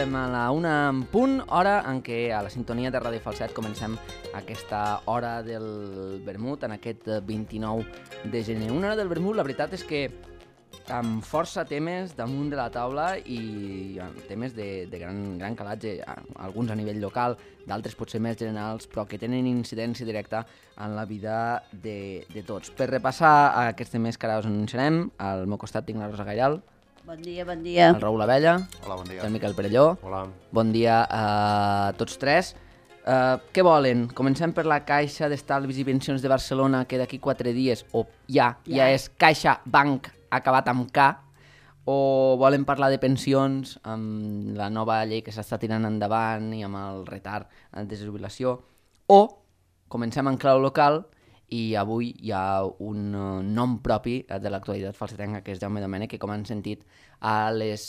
estem a la 1 en punt, hora en què a la sintonia de Ràdio Falset comencem aquesta hora del vermut en aquest 29 de gener. Una hora del vermut, la veritat és que amb força temes damunt de la taula i temes de gran calatge, alguns a nivell local, d'altres potser més generals, però que tenen incidència directa en la vida de tots. Per repassar aquests temes que ara us anunciarem, al meu costat tinc la Rosa Gairal. Bon dia, bon dia. El Raül Abella. Hola, bon dia. El Miquel Perelló. Hola. Bon dia a tots tres. Què volen? Comencem per la Caixa d'Estalvis i Pensions de Barcelona, que d'aquí 4 dies, o ja és Caixa Banc acabat amb K, o volen parlar de pensions amb la nova llei que s'està tirant endavant i amb el retard de jubilació, o comencem en clau local i avui hi ha un nom propi de l'actualitat falsetenca, que és Jaume Domènech, que com han sentit a les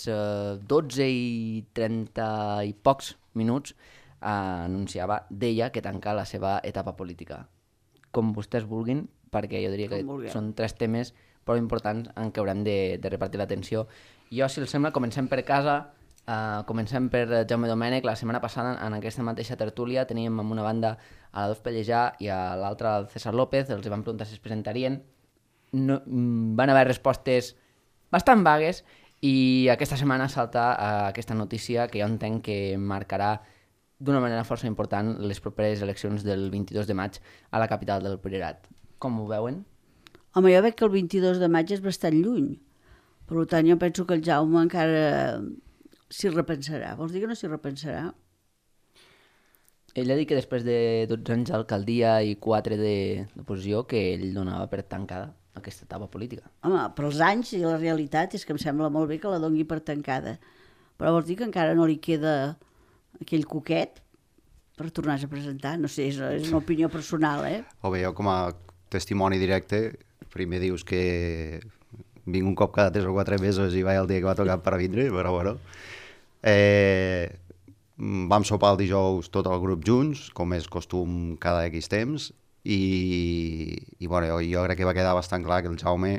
12:30 i pocs minuts deia que tanca la seva etapa política. Com vostès vulguin, perquè jo diria que són 3 temes prou importants en què haurem de repartir l'atenció. Jo, si els sembla, comencem per casa, comencem per Jaume Domènech. La setmana passada, en aquesta mateixa tertúlia, teníem amb una banda a l'Adolf Pellejà i a l'altra el César López, els van preguntar si es presentarien. Van haver respostes bastant vagues i aquesta setmana salta aquesta notícia que jo entenc que marcarà d'una manera força important les properes eleccions del 22 de maig a la capital del Priorat. Com ho veuen? Home, jo veig que el 22 de maig és bastant lluny. Per tant, jo penso que el Jaume encara s'hi repensarà. Vols dir que no s'hi repensarà? Ell ha dit que després de 12 anys d'alcaldia i 4 d'oposició que ell donava per tancada aquesta etapa política. Home, per els anys i la realitat és que em sembla molt bé que la doni per tancada. Però vols dir que encara no li queda aquell coquet per tornar-se a presentar? No sé, és una opinió personal, eh? O bé, jo com a testimoni directe, primer dius que vinc un cop cada 3 o 4 mesos i vaig el dia que va tocar per vindre, però bueno. Vam sopar el dijous tot el grup junts, com és costum cada X temps, i bueno, jo crec que va quedar bastant clar que el Jaume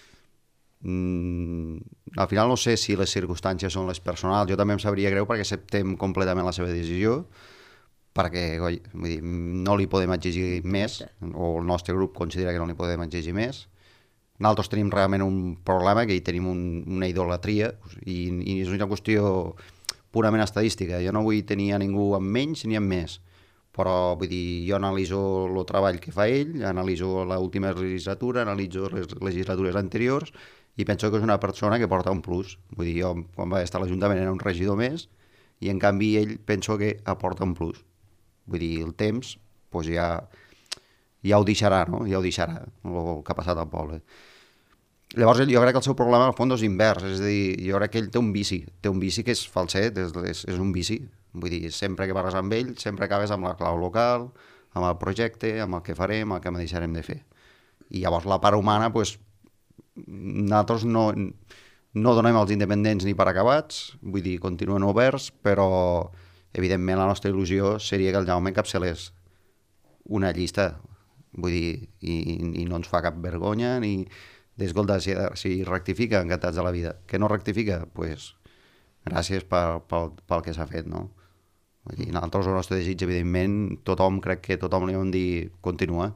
al final no sé si les circumstàncies són les personals, jo també em sabria greu perquè acceptem completament la seva decisió, perquè vull dir, no li podem exigir més, o el nostre grup considera que no li podem exigir més. Nosaltres tenim realment un problema, que hi tenim una idolatria, i és una qüestió purament estadística. Jo no vull tenir a ningú amb menys ni amb més, però vull dir, jo analitzo el treball que fa ell, analitzo l'última legislatura, analitzo les legislatures anteriors, i penso que és una persona que porta un plus. Vull dir, jo quan vaig estar a l'Ajuntament era un regidor més, i en canvi ell penso que aporta un plus. Vull dir, el temps doncs ja ho deixarà, no? Ja ho deixarà, el que ha passat al poble. Llavors jo crec que el seu problema al fons és invers, és a dir, jo crec que ell té un vici que és falset, és un vici. Vull dir, sempre que parles amb ell, sempre acabes amb la clau local, amb el projecte, amb el que farem, el que deixarem de fer. I llavors la part humana, doncs, nosaltres no donem els independents ni per acabats, vull dir, continuen oberts, però evidentment la nostra il·lusió seria que el Jaume encapçalés una llista, vull dir, i no ens fa cap vergonya, ni d'escolta, si rectifica, encantats de la vida. Que no rectifica, doncs gràcies pel que s'ha fet, no? Vull dir, nosaltres el nostre desig, evidentment, crec que tothom li hem de dir continua.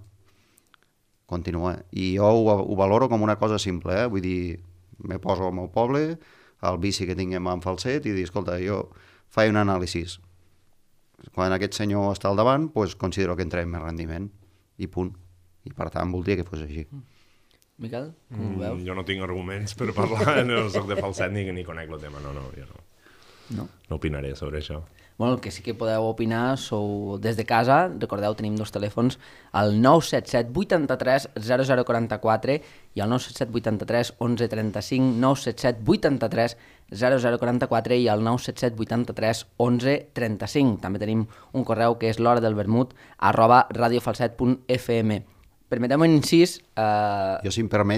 I jo ho valoro com una cosa simple, vull dir, me poso al meu poble, el vici que tinguem en Falset, i dir, escolta, jo faig un anàlisi. Quan aquest senyor està al davant, doncs considero que entrem més rendiment, i punt. I per tant, voldria que fos així. Miquel, com ho veus? Jo no tinc arguments per parlar, no soc de Falset ni conec el tema, jo no opinaré sobre això. Bueno, el que sí que podeu opinar sou des de casa, recordeu, tenim 2 telèfons, el 977 83 0044 i el 977 83 11 35, 977 83 0044 i el 977 83 11 35. També tenim un correu que és l'horadelvermut@radiofalset.fm. Permeteu-me un incís... Jo, si em permets,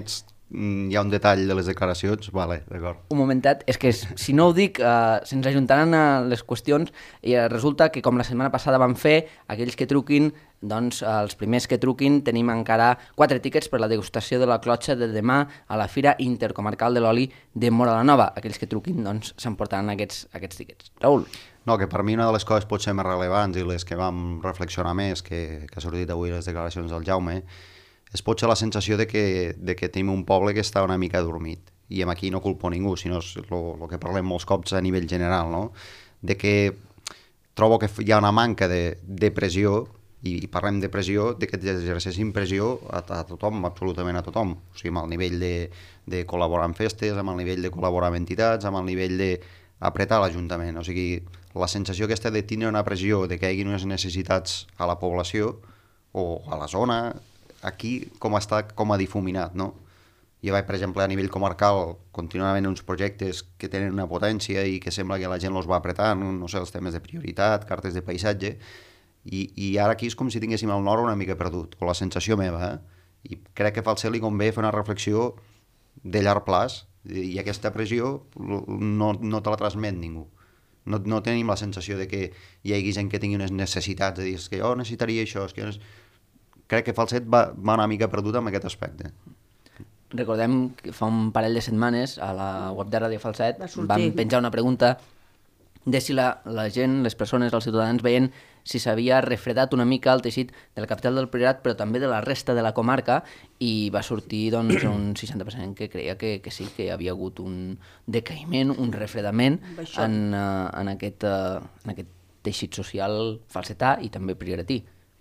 hi ha un detall de les declaracions, vale, d'acord. Un momentet, és que si no ho dic, se'ns ajuntaran les qüestions i resulta que com la setmana passada van fer, aquells que truquin, doncs els primers que truquin tenim encara 4 tíquets per la degustació de la clotxa de demà a la Fira Intercomarcal de l'Oli de Móra la Nova. Aquells que truquin doncs s'emportaran aquests tíquets. Raül? No, que per mi una de les coses potser més rellevants i les que vam reflexionar més, que ha sortit avui les declaracions del Jaume, és potser la sensació de que tenim un poble que està una mica dormit. I aquí no culpo ningú, sinó el que parlem molts cops a nivell general, no? De que trobo que hi ha una manca de pressió, i parlem de pressió, de que exerceixin pressió a tothom, absolutament a tothom. O sigui, amb el nivell de col·laborar en festes, amb el nivell de col·laborar amb entitats, amb el nivell d'apretar l'Ajuntament. O sigui, la sensació aquesta de tindre una pressió, de que hi hagi unes necessitats a la població o a la zona, aquí està com a difuminat, no? Jo vaig, per exemple, a nivell comarcal, continuament uns projectes que tenen una potència i que sembla que la gent els va apretant, no sé, els temes de prioritat, cartes de paisatge, i ara aquí és com si tinguéssim el nord una mica perdut, o la sensació meva, I crec que fa al CEL li convé fer una reflexió de llarg plaç, i aquesta pressió no te la transmet ningú. No tenim la sensació de que hi hagi gent que tingui unes necessitats, de dir, és que jo necessitaria això, és que crec que Falset va una mica perdut en aquest aspecte. Recordem que fa un parell de setmanes a la web de Ràdio Falset vam penjar una pregunta de si la gent, les persones, els ciutadans veien si s'havia refredat una mica el teixit de la capital del Priorat, però també de la resta de la comarca, i va sortir doncs, un 60% que creia que sí, que hi havia hagut un decaïment, un refredament en aquest teixit social falsetà i també prioratí.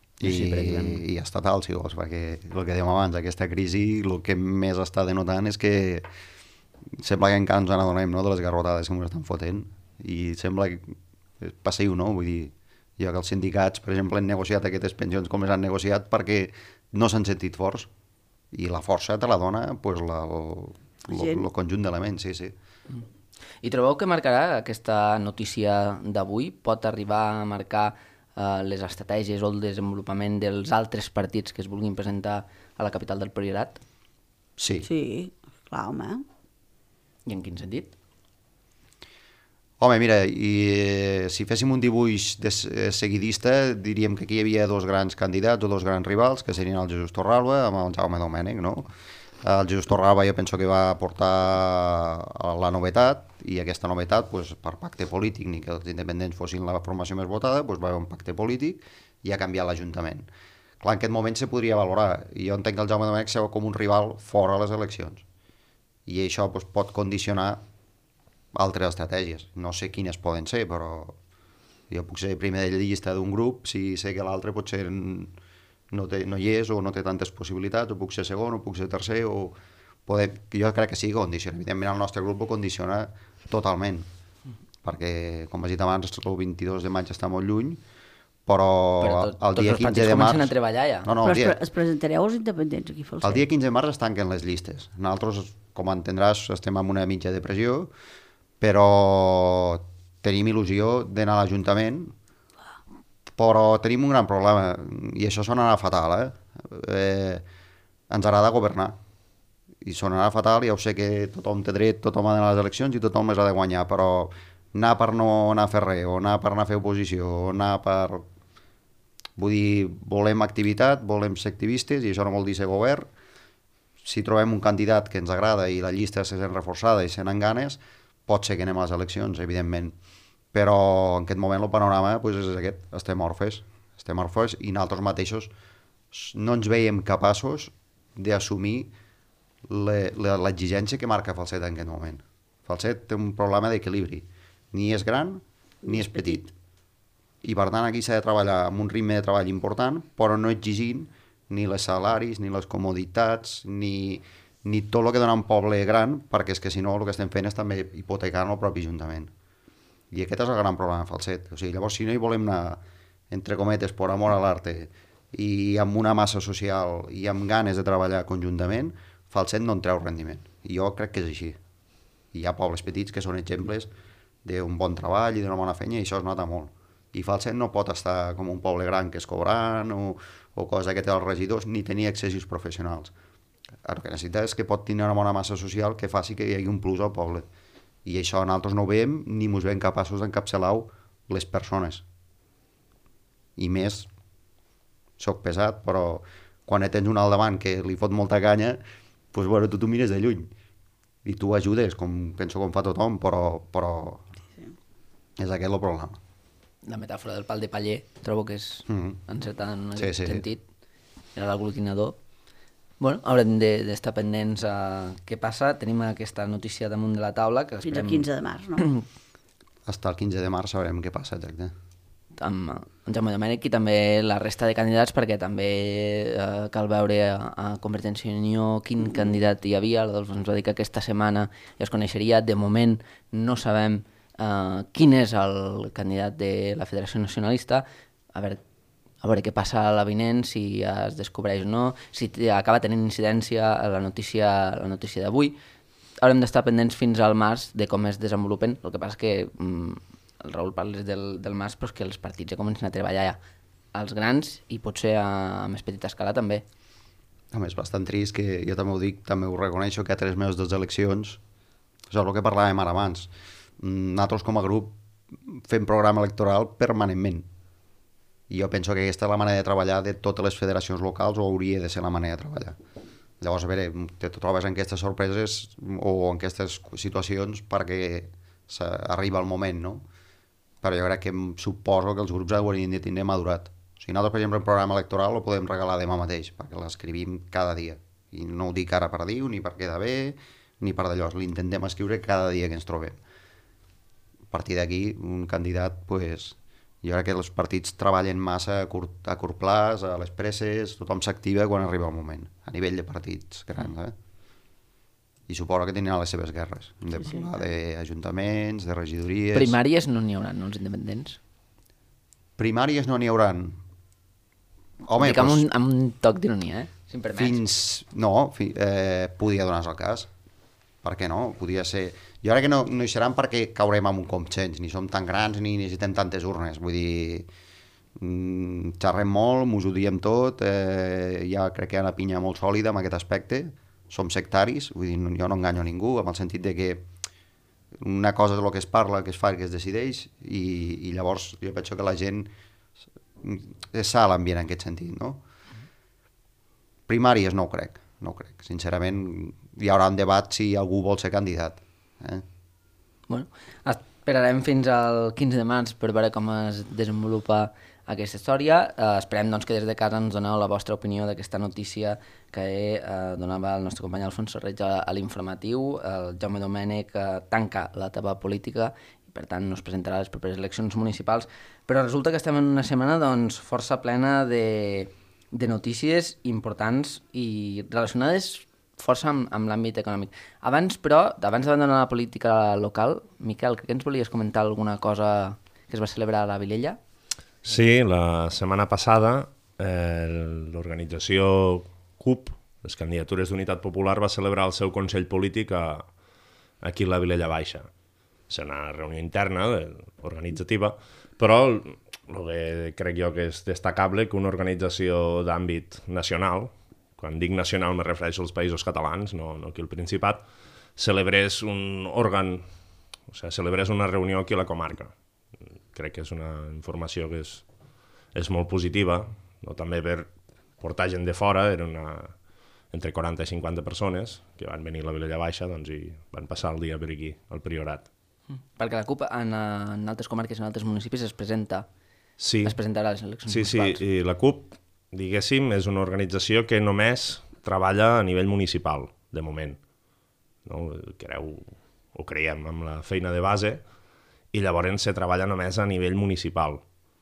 I estatal, si vols, perquè el que dèiem abans, aquesta crisi, el que més està denotant és que sembla que encara ens n'adonem, no?, de les garrotades que ens estan fotent, i sembla que passeu, no? Vull dir, jo que els sindicats, per exemple, han negociat aquestes pensions com les han negociat perquè no s'han sentit forts, i la força te la dona pues, el conjunt d'elements, sí. I trobeu que marcarà aquesta notícia d'avui? Pot arribar a marcar les estratègies o el desenvolupament dels altres partits que es vulguin presentar a la capital del Priorat? Sí. Sí, clar, home. I en quin sentit? Home, mira, si féssim un dibuix seguidista, diríem que aquí hi havia dos grans candidats o dos grans rivals, que serien el Jesús Torralba amb el Jaume Domènech, no? El Jesús Torralba jo penso que va aportar la novetat, i aquesta novetat, pues, per pacte polític, ni que els independents fossin la formació més votada, pues, va haver un pacte polític i ha canviat l'Ajuntament. Clar, en aquest moment se podria valorar, i jo entenc que el Jaume Domènech seu com un rival fora a les eleccions, i això pues, pot condicionar altres estratègies. No sé quines poden ser, però jo puc ser primer de llista d'un grup si sé que l'altre potser no hi és o no té tantes possibilitats, o puc ser segon, o puc ser tercer, o jo crec que sí que condiciona. Evidentment el nostre grup ho condiciona totalment, perquè, com has dit abans, el 22 de maig està molt lluny, però el dia 15 de març... Tots els partits comencen a treballar ja. Però es presentareu els independents aquí a Falset? El dia 15 de març es tanquen les llistes. Nosaltres, com entendràs, estem en una mitja depressió, però tenim il·lusió d'anar a l'Ajuntament, però tenim un gran problema, i això sonarà fatal, ens agrada governar, i sonarà fatal, ja ho sé que tothom té dret, tothom ha d'anar a les eleccions i tothom les ha de guanyar, però anar per no anar a fer res, o anar per anar a fer oposició, o anar per... Vull dir, volem activitat, volem ser activistes, i això no vol dir ser govern. Si trobem un candidat que ens agrada i la llista se sent reforçada i se n'han ganes, pot ser que anem a les eleccions, evidentment, però en aquest moment el panorama pues, és aquest, estem orfes i nosaltres mateixos no ens veiem capaços d'assumir l'exigència que marca Falset en aquest moment. Falset té un problema d'equilibri, ni és gran ni és petit, i per tant aquí s'ha de treballar amb un ritme de treball important, però no exigint ni les salaris, ni les comoditats, ni tot el que dona un poble gran, perquè és que si no el que estem fent és també hipotecant el propi Ajuntament. I aquest és el gran problema de Falset. O sigui, llavors, si no hi volem anar, entre cometes, per amor a l'arte, i amb una massa social, i amb ganes de treballar conjuntament, Falset no en treu rendiment. I jo crec que és així. Hi ha pobles petits que són exemples d'un bon treball i d'una bona feina, i això es nota molt. I Falset no pot estar com un poble gran que és cobrant, o cosa que té els regidors, ni tenir accessos professionals. El que necessita és que pot tenir una bona massa social que faci que hi hagi un plus al poble. I això nosaltres no ho veiem ni mos veiem capaços d'encapçalar les persones. I més, soc pesat, però quan tens un al davant que li fot molta canya, doncs, bueno, tu mires de lluny. I tu ajudes, penso com fa tothom, però és aquest el problema. La metàfora del pal de paller trobo que és encertada en aquest sentit. Era l'aglutinador. Bueno, haurem d'estar pendents a què passa. Tenim aquesta notícia damunt de la taula. Que fins al 15 de març, no? Hasta el 15 de març sabrem què passa, exacte. Amb en Jaume Domènech i també la resta de candidats, perquè també cal veure a Convergència i Unió quin candidat hi havia. L'Adolf ens va dir que aquesta setmana ja es coneixeria. De moment no sabem quin és el candidat de la Federació Nacionalista. A veure què passa a l'avinent, si es descobreix o no, si acaba tenint incidència la notícia d'avui. Haurem d'estar pendents fins al març de com es desenvolupen. El que passa és que el Raül parles del març, però és que els partits ja comencen a treballar ja als grans i potser a més petita escala també. Home, és bastant trist, que jo també ho dic, també ho reconeixo, que a 3 mesos de les eleccions, és el que parlàvem ara abans, nosaltres com a grup fem programa electoral permanentment. I jo penso que aquesta és la manera de treballar de totes les federacions locals, o hauria de ser la manera de treballar. Llavors, a veure, te trobes en aquestes sorpreses o en aquestes situacions perquè arriba el moment, no? Però jo crec que suposo que els grups haurien de tindre madurat. O sigui, nosaltres, per exemple, el programa electoral el podem regalar demà mateix, perquè l'escrivim cada dia. I no ho dic ara per dir-ho, ni per quedar bé, ni per d'allò. L'intentem escriure cada dia que ens trobem. A partir d'aquí, un candidat, pues, jo crec que els partits treballen massa a curt plaç, a les presses, tothom s'activa quan arriba el moment, a nivell de partits grans, I suposo que tindran les seves guerres, d'ajuntaments, de regidories... Primàries no n'hi haurà, no, els independents? Primàries no n'hi hauran. Home, dic amb un toc d'ironia, si em permets. Podia donar-se el cas. Per què no? Podia ser... Jo crec que no hi seran perquè caurem en un consens, ni som tan grans ni necessitem tantes urnes. Vull dir, xerrem molt, mos ho diem tot, ja crec que hi ha una pinya molt sòlida en aquest aspecte. Som sectaris, vull dir, jo no enganyo a ningú, en el sentit de que una cosa és el que es parla, que es fa i que es decideix, i llavors jo penso que la gent és sa l'ambient en aquest sentit, no? Primàries no ho crec. Sincerament, hi haurà un debat si algú vol ser candidat. Bueno, esperarem fins al 15 de març per veure com es desenvolupa aquesta història. Esperem doncs, que des de casa ens doneu la vostra opinió d'aquesta notícia que donava el nostre company Alfonso Reig a l'informatiu. El Jaume Domènech tanca la teva política i per tant no es presentarà a les properes eleccions municipals, però resulta que estem en una setmana doncs, força plena de notícies importants i relacionades força amb l'àmbit econòmic. Abans d'abandonar la política local, Miquel, crec que ens volies comentar alguna cosa que es va celebrar a la Vilella? Sí, la setmana passada l'organització CUP, les candidatures d'Unitat Popular, va celebrar el seu Consell Polític aquí a la Vilella Baixa. És una reunió interna, organitzativa, però el que crec jo que és destacable que una organització d'àmbit nacional, quan dic nacional me refereixo als països catalans, no aquí al Principat, celebrés un òrgan, celebrés una reunió aquí a la comarca. Crec que és una informació que és molt positiva, no? També per portar gent de fora, eren entre 40 i 50 persones que van venir a la Vilella Baixa i van passar el dia per aquí, al Priorat. Perquè la CUP en altres comarques, en altres municipis es presentarà a les eleccions municipals. Sí, i la CUP, diguéssim, és una organització que només treballa a nivell municipal, de moment. No? Creiem amb la feina de base, i llavors se treballa només a nivell municipal.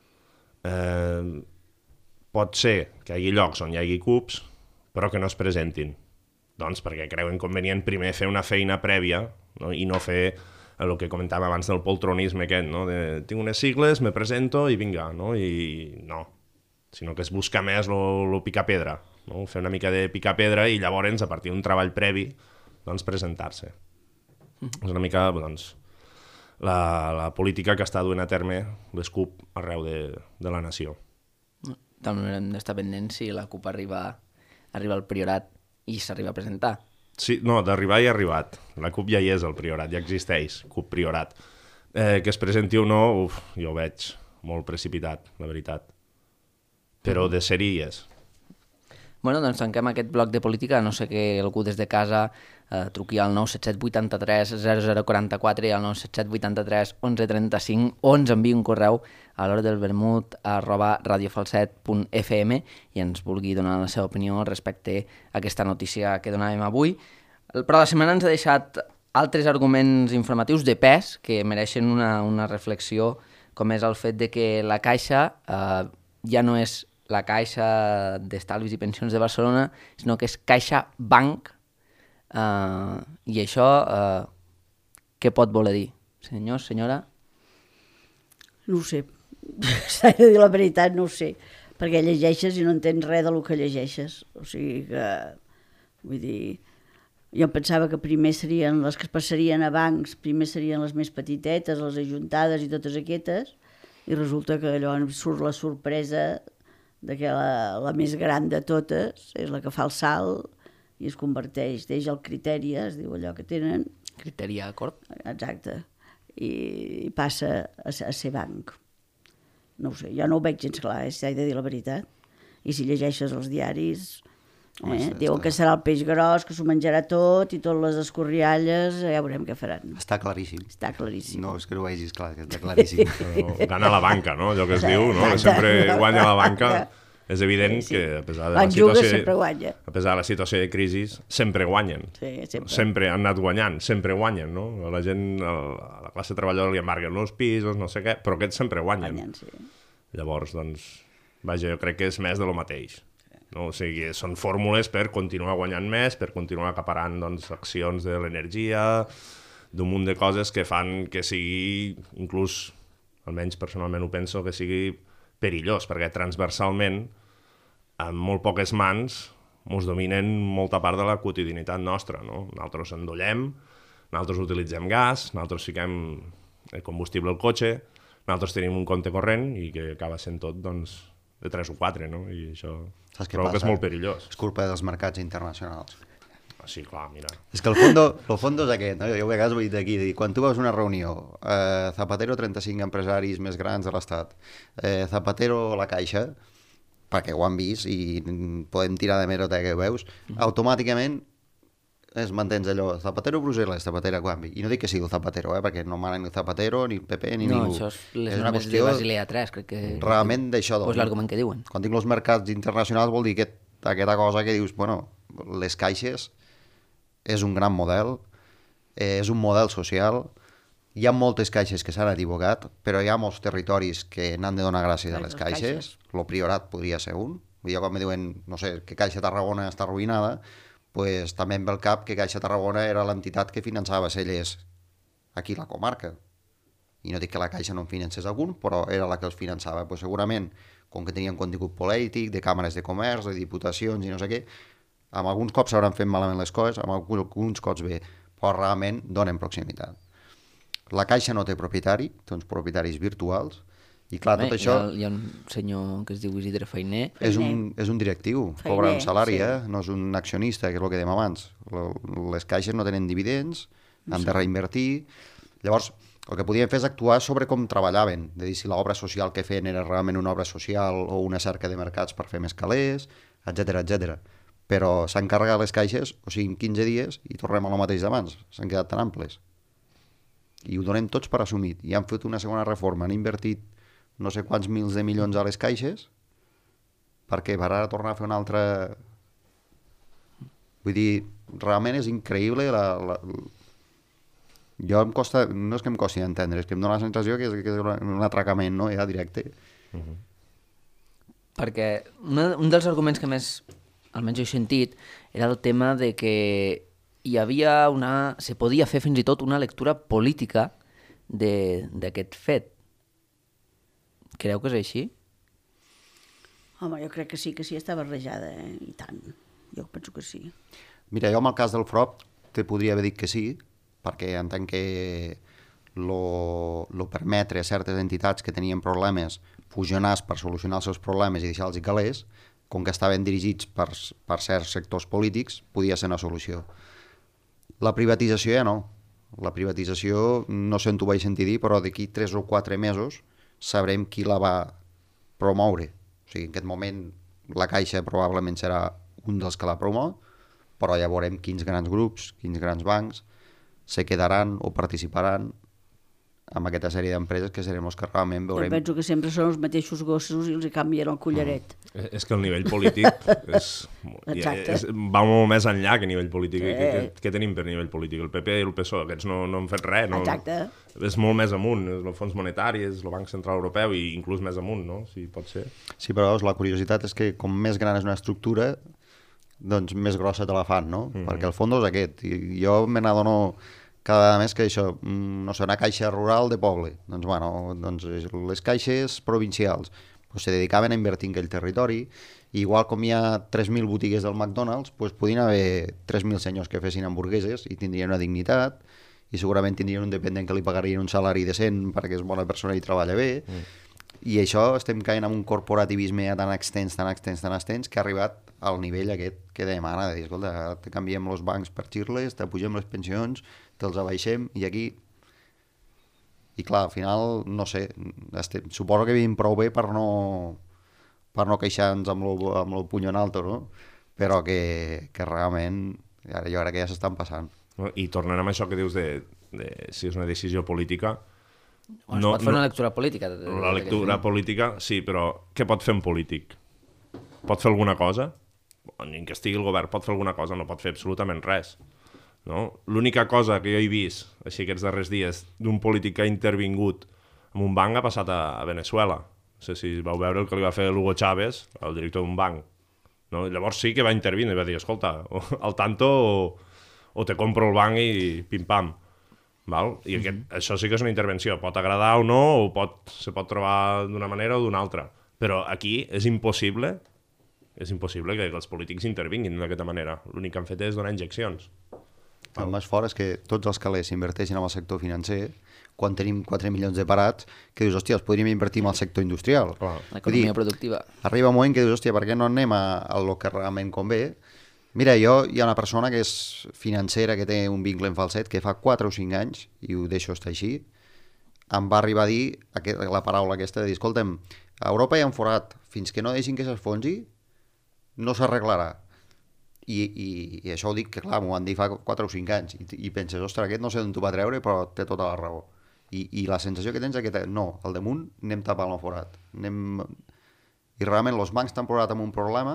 Pot ser que hi hagi llocs on hi hagi CUPs, però que no es presentin. Doncs perquè creuen convenient primer fer una feina prèvia, no? I no fer el que comentàvem abans del poltronisme aquest, no? Tinc unes sigles, me presento i vinga, no? I no, sinó que es busca més el picar-pedra, no? Fer una mica de picar-pedra i llavors, a partir d'un treball previ, doncs presentar-se. És una mica, doncs, la política que està duent a terme les CUP arreu de la nació. També hem d'estar pendents si la CUP arriba al Priorat i s'arriba a presentar. Sí, no, d'arribar hi ha arribat. La CUP ja hi és, el Priorat, ja existeix, CUP Priorat. Que es presenti o no, jo ho veig molt precipitat, la veritat. Però de ser hi és. Bueno, doncs tanquem aquest bloc de política, no sé que algú des de casa truqui al 97783 0044 i al 97783 1135 o ens enviï un correu a l'hora del vermut @radiofalset.fm i ens vulgui donar la seva opinió respecte a aquesta notícia que donàvem avui. Però la setmana ens ha deixat altres arguments informatius de pes que mereixen una reflexió, com és el fet de que la Caixa ja no és la Caixa d'Estalvis i Pensions de Barcelona, sinó que és Caixa Banc, i això què pot voler dir? Senyor, senyora? No ho sé. S'ha de dir la veritat, no ho sé. Perquè llegeixes i no entens res del que llegeixes. O sigui que, vull dir, jo pensava que primer serien les que es passarien a bancs, primer serien les més petitetes, les ajuntades i totes aquestes, i resulta que allò surt la sorpresa de que la més gran de totes és la que fa el salt i es converteix, deixa el criteri, es diu allò que tenen. Criteri Corp. Exacte. I passa a ser banc. No ho sé, jo no ho veig gens clar, s'ha de dir la veritat. I si llegeixes els diaris, diuen que serà el peix gros, que s'ho menjarà tot i totes les escorrialles, ja veurem què faran. Està claríssim. Està claríssim. No, és que no ho vegis clar, que està claríssim. Però gana la banca, no? Allò que es diu, no? Sempre guanya la banca. És evident que a pesar de la situació... sempre guanya. A pesar de la situació de crisi, sempre guanyen. Sí, sempre. Sempre han anat guanyant, sempre guanyen, no? A la gent, a la classe treballadora li embarguen els pisos, no sé què, però aquests sempre guanyen. Sí. Llavors, doncs, vaja, jo crec que és més de lo mateix. No? O sigui, són fórmules per continuar guanyant més, per continuar acaparant doncs, accions de l'energia, d'un munt de coses que fan que sigui, inclús, almenys personalment ho penso, que sigui perillós, perquè transversalment, amb molt poques mans, ens dominen molta part de la quotidianitat nostra. No? Nosaltres endollem, nosaltres utilitzem gas, nosaltres fiquem combustible al cotxe, nosaltres tenim un compte corrent i que acaba sent tot doncs, de 3 o 4, no? I això trobo que és molt perillós. És culpa dels mercats internacionals. Sí, clar, mira. És que el fondo és aquest, no? Jo a vegades ho he dit aquí, quan tu vas a una reunió, Zapatero 35 empresaris més grans de l'Estat, Zapatero la Caixa, perquè ho han vist i podem tirar de meroteca que veus, automàticament es mantens allò, Zapatero Brussel·les, Zapatero Guambi. I no dic que sigui el Zapatero, perquè no mana ni el Zapatero, ni el PP, ni ningú. No, això és una qüestió de Basilea 3, crec que... Realment d'això, doncs. És l'argument que diuen. Quan tinc els mercats internacionals vol dir que aquesta cosa que dius, bueno, les caixes és un gran model, és un model social, hi ha moltes caixes que s'han equivocat, però hi ha molts territoris que n'han de donar gràcies a les caixes. El Priorat podria ser un. Jo quan me diuen, no sé, que Caixa Tarragona està arruïnada, pues, també em ve al cap que Caixa Tarragona era l'entitat que finançava cellers aquí a la comarca. I no dic que la Caixa no en financés algun, però era la que els finançava. Pues, segurament, com que tenien contingut polític, de càmeres de comerç, de diputacions i no sé què, amb alguns cops s'hauran fet malament les coses, amb alguns cops bé, però realment donen proximitat. La Caixa no té propietari, té uns propietaris virtuals, i clar, tot això... Hi ha un senyor que es diu Isidre Feiner. És un directiu, cobra un salari, no és un accionista, que és el que dèiem abans. Les caixes no tenen dividends, han de reinvertir. Llavors, el que podien fer és actuar sobre com treballaven, de dir si l'obra social que feien era realment una obra social o una cerca de mercats per fer més calés, etc. Però s'han carregat les caixes, o sigui, en 15 dies, i tornem a lo mateix d'abans. S'han quedat tan amples. I ho donem tots per assumit. I han fet una segona reforma, han invertit no sé quants mils de milions a les caixes, perquè per ara tornar a fer una altra... Vull dir, realment és increïble jo em costa, no és que em costi entendre, és que em dóna la sensació que és un atracament, no? Ja directe. Perquè un dels arguments que més, almenys he sentit, era el tema de que hi havia se podia fer fins i tot una lectura política d'aquest fet. Creu que és així? Home, jo crec que sí està barrejada, i tant. Jo penso que sí. Mira, jo amb el cas del FROB te podria haver dit que sí, perquè entenc que lo permetre a certes entitats que tenien problemes fusionar per solucionar els seus problemes i deixar-los calés, com que estaven dirigits per certs sectors polítics, podia ser una solució. La privatització ja no. La privatització, no sé on t'ho vaig sentir dir, però d'aquí 3 o 4 mesos sabrem qui la va promoure. O sigui, en aquest moment la Caixa probablement serà un dels que la promou, però ja veurem quins grans grups, quins grans bancs se quedaran o participaran amb aquesta sèrie d'empreses que serem els que realment veurem. Jo penso que sempre són els mateixos gossos i els hi canvien el collaret. És que el nivell polític va molt més enllà que nivell polític. Què tenim per nivell polític? El PP i el PSOE, aquests no han fet res. No, exacte. És molt més amunt, és el Fons Monetari, és el Banc Central Europeu i inclús més amunt, no? Si pot ser. Sí, però la curiositat és que com més gran és una estructura, doncs més grossa te la fan, no? Perquè el fons és aquest. I jo me n'adono cada vegada més que això, no sé, una caixa rural de poble. Doncs, bueno, les caixes provincials se dedicaven a invertir en aquell territori, i igual com hi ha 3.000 botigues del McDonald's, podien haver 3.000 senyors que fessin hamburgueses i tindrien una dignitat, i segurament tindrien un dependent que li pagarien un salari decent perquè és bona persona i treballa bé. I això estem caient en un corporativisme tan extens, que ha arribat al nivell aquest que demana de dir, escolta, te canviem els bancs per xirles, te pugem les pensions, te'ls abaixem, i aquí... I clar, al final, no sé, suposo que vivim prou bé per no queixar-nos amb el puny en alto, no? Però que realment jo crec que ja s'estan passant. I tornant amb això que dius de si és una decisió política... Es pot fer una lectura política. La lectura política, sí, però què pot fer un polític? Pot fer alguna cosa? Ni que estigui el govern pot fer alguna cosa, no pot fer absolutament res. No? L'única cosa que jo he vist així aquests darrers dies d'un polític que ha intervingut en un banc ha passat a Venezuela. No sé si vau veure el que li va fer Hugo Chávez, el director d'un banc. No? Llavors sí que va intervindre i va dir, escolta, al tanto o te compro el banc i pim-pam. Val? I això sí que és una intervenció. Pot agradar o no, o se pot trobar d'una manera o d'una altra. Però aquí és impossible que els polítics intervinguin d'aquesta manera. L'únic que han fet és donar injeccions. El més fort és que tots els calés s'inverteixen en el sector financer, quan tenim 4 milions de parats, que dius, hòstia, els podríem invertir en el sector industrial. L'economia productiva. Arriba un moment que dius, hòstia, per què no anem a lo que realment convé? Mira, hi ha una persona que és financera, que té un vincle en Falset, que fa 4 o 5 anys, i ho deixo estar així, em va arribar a dir la paraula aquesta de dir, escolta'm, a Europa hi ha un forat, fins que no deixin que s'esfonsi, no s'arreglarà. I això ho dic, que clar, m'ho van dir fa 4 o 5 anys, i penses, ostres, aquest no sé d'on t'ho va treure, però té tota la raó. I la sensació que tens és que no, al damunt anem tapant el forat. I realment els bancs t'han posat amb un problema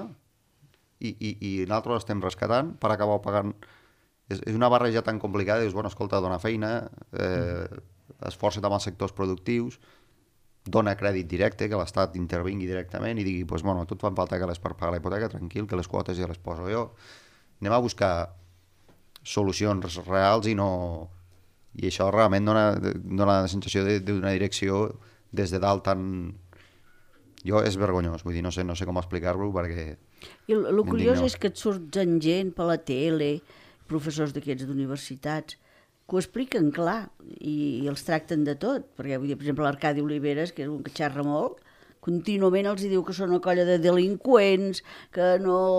i nosaltres estem rescatant per acabar pagant. És una barreja tan complicada, dius, bueno, escolta, dona feina, esforça't amb els sectors productius, dona crèdit directe, que l'Estat intervingui directament i digui, pues, bueno, a tu et fan falta calés per pagar la hipoteca, tranquil, que les quotes ja les poso jo. Anem a buscar solucions reals i no... I això realment dona la sensació d'una direcció des de dalt tan... És vergonyós, vull dir, no sé com explicar-ho perquè... I el curiós és que et surten gent per la tele, professors d'aquests d'universitats, que ho expliquen clar i els tracten de tot, perquè vull dir, per exemple, l'Arcadi Oliveres, que és un que xerra molt, contínuament els diu que són una colla de delinqüents, que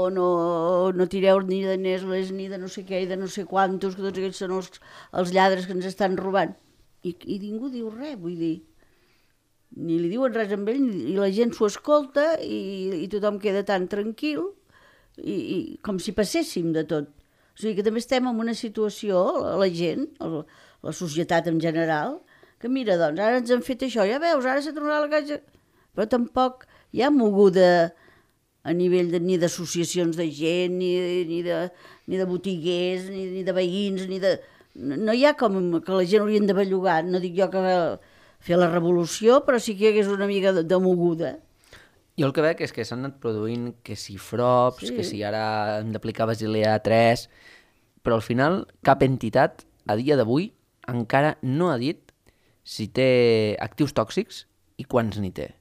no tireu ni de nesles ni de no sé què i de no sé quantos, que tots aquests són els lladres que ens estan robant. I ningú diu res, vull dir. Ni li diuen res amb ell, i la gent s'ho escolta i tothom queda tan tranquil i com si passéssim de tot. O sigui que també estem en una situació, la gent, la societat en general, que mira, doncs, ara ens han fet això, ja veus, ara s'ha tornat la caixa... Però tampoc hi ha moguda a nivell ni d'associacions de gent, ni de botiguers, ni de veïns, no hi ha com que la gent haurien de bellugar, no dic jo que fer la revolució, però sí que hi hagués una mica de moguda. Jo el que veig és que s'han anat produint que si FROPs, sí, que si ara hem d'aplicar Basilea 3, però al final cap entitat a dia d'avui encara no ha dit si té actius tòxics i quants n'hi té.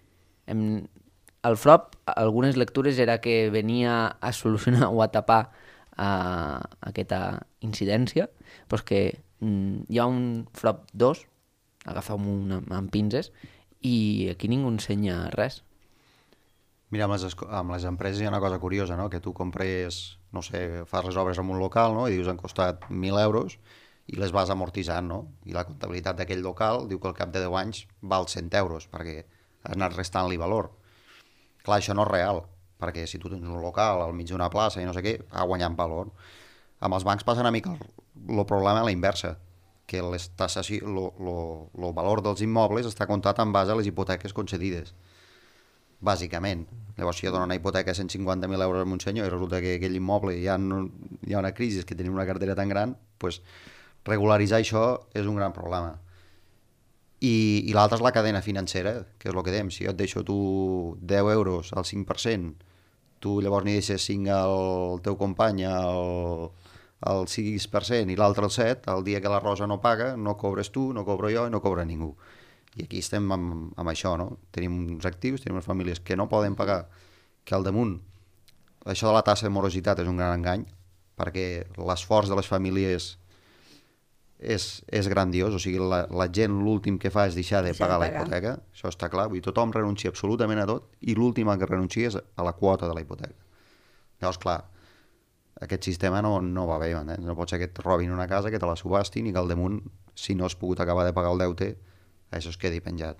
El FROP, algunes lectures era que venia a solucionar o a tapar aquesta incidència, però és que hi ha un FROP 2, agafeu-me amb pinces, i aquí ningú ensenya res. Mira, amb les empreses hi ha una cosa curiosa, no? Que tu compres, no sé, fas les obres en un local, no? I dius han costat 1.000 euros i les vas amortitzant, no? I la comptabilitat d'aquell local diu que al cap de 10 anys val 100 euros perquè has anat restant-li valor. Clar, això no és real, perquè si tu tens un local al mig d'una plaça i no sé què, ha guanyat valor. Amb els bancs passa una mica el problema a la inversa, que el valor dels immobles està comptat en base a les hipoteques concedides, bàsicament. Llavors, si jo dono una hipoteca de 150.000 euros a un senyor i resulta que aquell immoble hi ha una crisi, que tenim una cartera tan gran, doncs regularitzar això és un gran problema. I l'altre és la cadena financera, que és el que dèiem. Si jo et deixo tu 10 euros al 5%, tu llavors n'hi deixes 5 al teu company al 6% i l'altre al 7%, el dia que la Rosa no paga, no cobres tu, no cobro jo i no cobra ningú. I aquí estem amb això, no? Tenim uns actius, tenim unes famílies que no poden pagar, que al damunt, això de la taxa de morositat és un gran engany, perquè l'esforç de les famílies és grandiós, o sigui, la gent l'últim que fa és deixar de pagar la hipoteca, això està clar, vull dir, tothom renuncia absolutament a tot i l'últim que renuncia és a la quota de la hipoteca. Llavors, clar, aquest sistema no va bé, no pot ser que et robin una casa, que te la subhastin i que al damunt, si no has pogut acabar de pagar el deute, això es quedi penjat.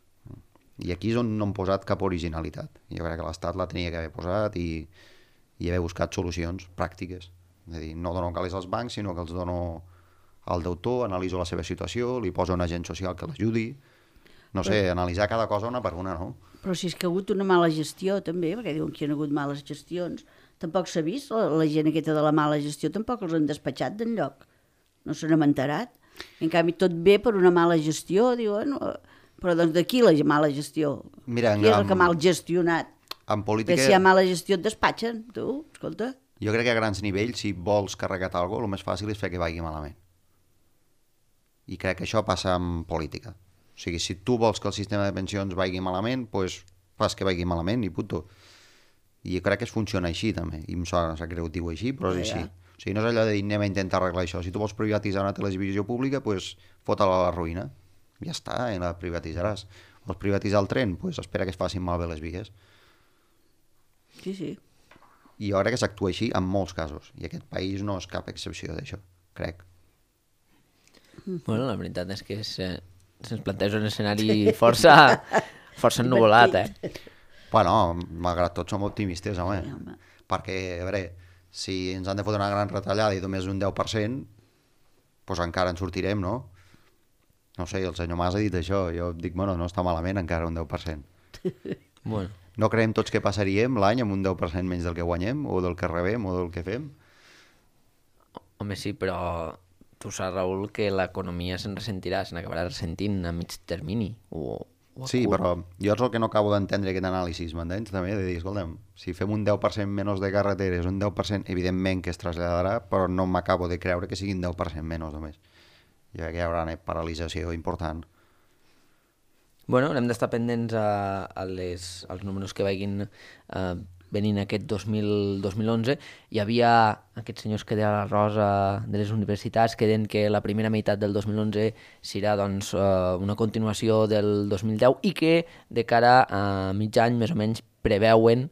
I aquí és on no han posat cap originalitat. Jo crec que l'Estat la tenia que haver posat i haver buscat solucions pràctiques. És a dir, no dono calés als bancs, sinó que els dono al deutor, analitzo la seva situació, li poso un agent social que l'ajudi. No sé, analitzar cada cosa una per una, no? Però si és que ha hagut una mala gestió també, perquè diuen que hi ha hagut males gestions, tampoc s'ha vist, la gent aquesta de la mala gestió tampoc els han despatxat d'enlloc. No se n'ha enterat. En canvi, tot ve per una mala gestió, diuen, però doncs d'aquí la mala gestió. Mira, qui és el que mal gestionat? En política... Perquè si hi ha mala gestió et despatxen, tu, escolta. Jo crec que a grans nivells, si vols carregar alguna cosa, el més fàcil és fer que vagi malament. I crec que això passa en política. O sigui, si tu vols que el sistema de pensions vagi malament, doncs fas que vagi malament i puto. I jo crec que es funciona així també. I em sap greu dir-ho així, però és així. O sigui, no és allò de dir anem a intentar arreglar això. Si tu vols privatitzar una televisió pública, doncs fota-la a la ruïna. Ja està, i la privatitzaràs. Vols privatitzar el tren? Doncs espera que es facin malbé les vies. Sí, sí. I jo crec que s'actua així en molts casos. I aquest país no és cap excepció d'això, crec. Bueno, la veritat és que se'ns planteja un escenari força ennuvolat, Bueno, malgrat tot som optimistes, home. Perquè, a veure, si ens han de fotre una gran retallada i només un 10%, doncs encara en sortirem, no? No sé, el senyor Mas ha dit això, jo dic, bueno, no està malament encara un 10%. Bueno. No creiem tots que passaríem l'any amb un 10% menys del que guanyem, o del que rebem, o del que fem? Home, sí, però tu saps, Raül, que l'economia se'n ressentirà, se n'acabarà ressentint a mig termini, o sí, però jo és el que no acabo d'entendre aquest anàlisi, m'entens? També de dir, escolta'm, si fem un 10% menys de carreteres, un 10%, evidentment que es traslladarà, però no m'acabo de creure que siguin 10% menys només. Jo crec que hi haurà una paralització important. Bueno, haurem d'estar pendents als números que vagin venint aquest 2011. Hi havia aquests senyors que deia la Rosa de les universitats que deien que la primera meitat del 2011 serà doncs, una continuació del 2010 i que de cara a mig any més o menys preveuen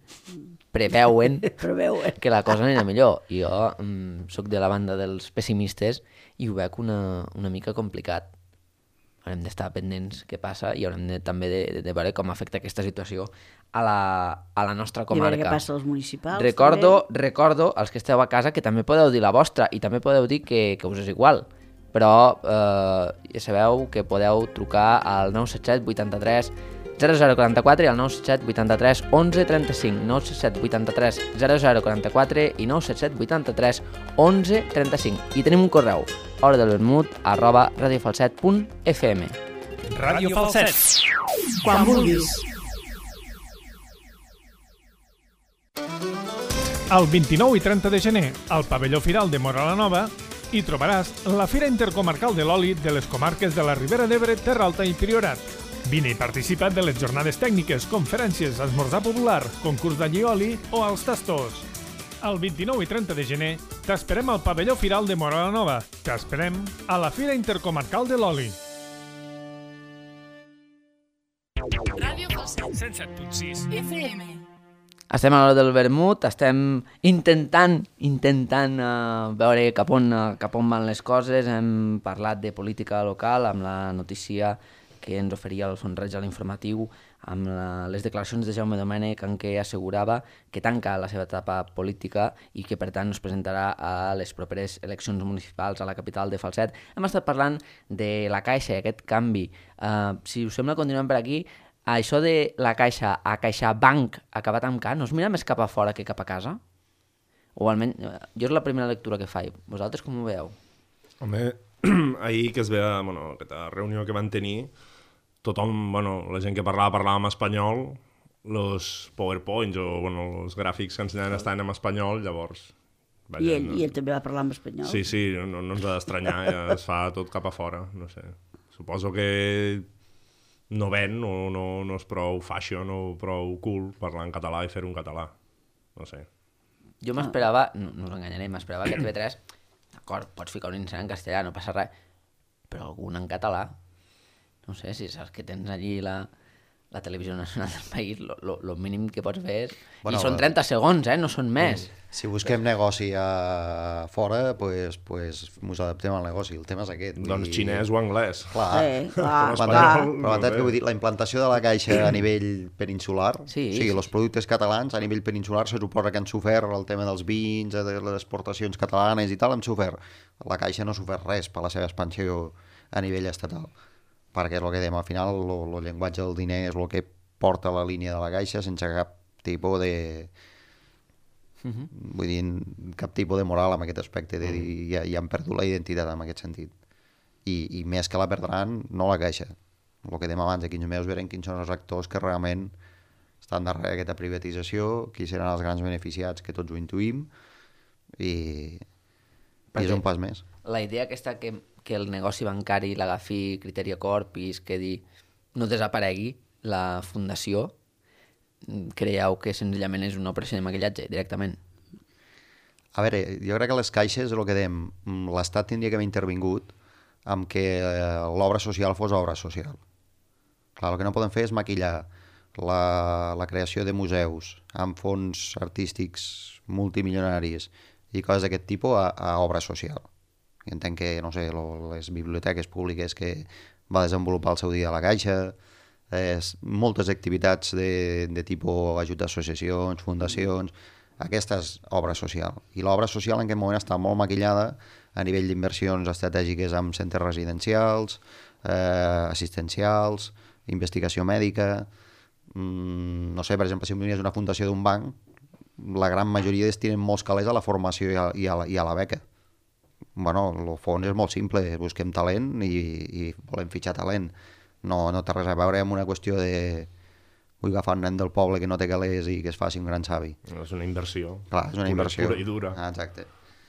que la cosa anirà millor. I jo soc de la banda dels pessimistes i ho veig una mica complicat. Haurem d'estar pendents què passa i haurem també de veure com afecta aquesta situació a la nostra comarca. I a veure què passa als municipals. Recordo als que esteu a casa que també podeu dir la vostra i també podeu dir que us és igual. Però ja sabeu que podeu trucar al 977 83 0044 i al 977 83 11 35, 977 83 0044 i 977 83 11 35. I tenim un correu, horadelvermut@radiofalset.fm. Ràdio Falset. Quan vulguis. El 29 i 30 de gener, al pavelló Firal de Móra la Nova, hi trobaràs la Fira Intercomarcal de l'Oli de les comarques de la Ribera d'Ebre, Terra Alta i Priorat. Vine i participa de les jornades tècniques, conferències, esmorzar popular, concurs d'allioli o als tastos. El 29 i 30 de gener t'esperem al pavelló Firal de Móra la Nova. T'esperem a la Fira Intercomarcal de l'Oli. Ràdio Falset 107.6 FM. Estem a l'hora del vermut, estem intentant veure cap on van les coses. Hem parlat de política local amb la notícia que ens oferia el Sonreig a l'informatiu, amb les declaracions de Jaume Domènech en què assegurava que tanca la seva etapa política i que per tant es presentarà a les properes eleccions municipals a la capital de Falset. Hem estat parlant de la Caixa i aquest canvi. Si us sembla, continuem per aquí. Això de la Caixa a CaixaBank acabat amb K, no es mira més cap a fora que cap a casa? O almenys, jo és la primera lectura que faig. Vosaltres com ho veieu? Home, ahir que es veia, aquesta reunió que van tenir, tothom, la gent que parlava en espanyol, els PowerPoints o els gràfics que ensenyaven estaven en espanyol, llavors... I ell també va parlar en espanyol? Sí, no ens ha d'estranyar, ja es fa tot cap a fora, no sé. Suposo que no ven o no és prou fashion o prou cool parlar en català i fer un català, no sé. Jo m'esperava, no us enganyaré, m'esperava que TV3, d'acord, pots ficar un incident en castellà, no passa res, però algun en català. No sé, si saps que tens allí la televisió nacional del país, lo mínim que pots fer és... I són 30 segons, no són més. Si busquem negoci a fora, pues mos adaptem al negoci. El tema és aquest. Doncs xinès o anglès. Clar. Però que vull dir, la implantació de la Caixa a nivell peninsular, o sigui, els productes catalans a nivell peninsular se suposa que han sofert el tema dels vins, de les exportacions catalanes i tal, han sofert. La Caixa no ha sofert res per la seva expansió a nivell estatal. Perquè és el que dèiem, al final el llenguatge del diner és el que porta la línia de la Caixa sense cap tipus de... Vull dir, cap tipus de moral en aquest aspecte, de dir, ja han perdut la identitat en aquest sentit. I més que la perdran, no la Caixa. El que dèiem abans, de 15 mesos veurem quins són els actors que realment estan darrere d'aquesta privatització, qui seran els grans beneficiats, que tots ho intuïm, i és un pas més. La idea aquesta que el negoci bancari l'agafi Criteria Corp i es quedi, no desaparegui la fundació, creieu que senzillament és una operació de maquillatge directament? A veure, jo crec que les caixes és el que dèiem, l'Estat tindria que haver intervingut amb que l'obra social fos obra social. Clar, el que no podem fer és maquillar la creació de museus amb fons artístics multimilionaris i coses d'aquest tipus a obra social. I entenc que, no sé, les biblioteques públiques que va desenvolupar el seu dia a la Caixa, moltes activitats de tipus ajut d'associacions, fundacions, aquesta és obra social. I l'obra social en aquest moment està molt maquillada a nivell d'inversions estratègiques amb centres residencials, assistencials, investigació mèdica. No sé, per exemple, si mires una fundació d'un banc, la gran majoria destinen molts calés a la formació i a la beca. Bueno, el fons és molt simple, busquem talent i volem fitxar talent. No té res a veure amb una qüestió de vull agafar un nen del poble que no té calés i que es faci un gran savi. És una inversió. Clar, és una inversió. Pura i dura. Exacte.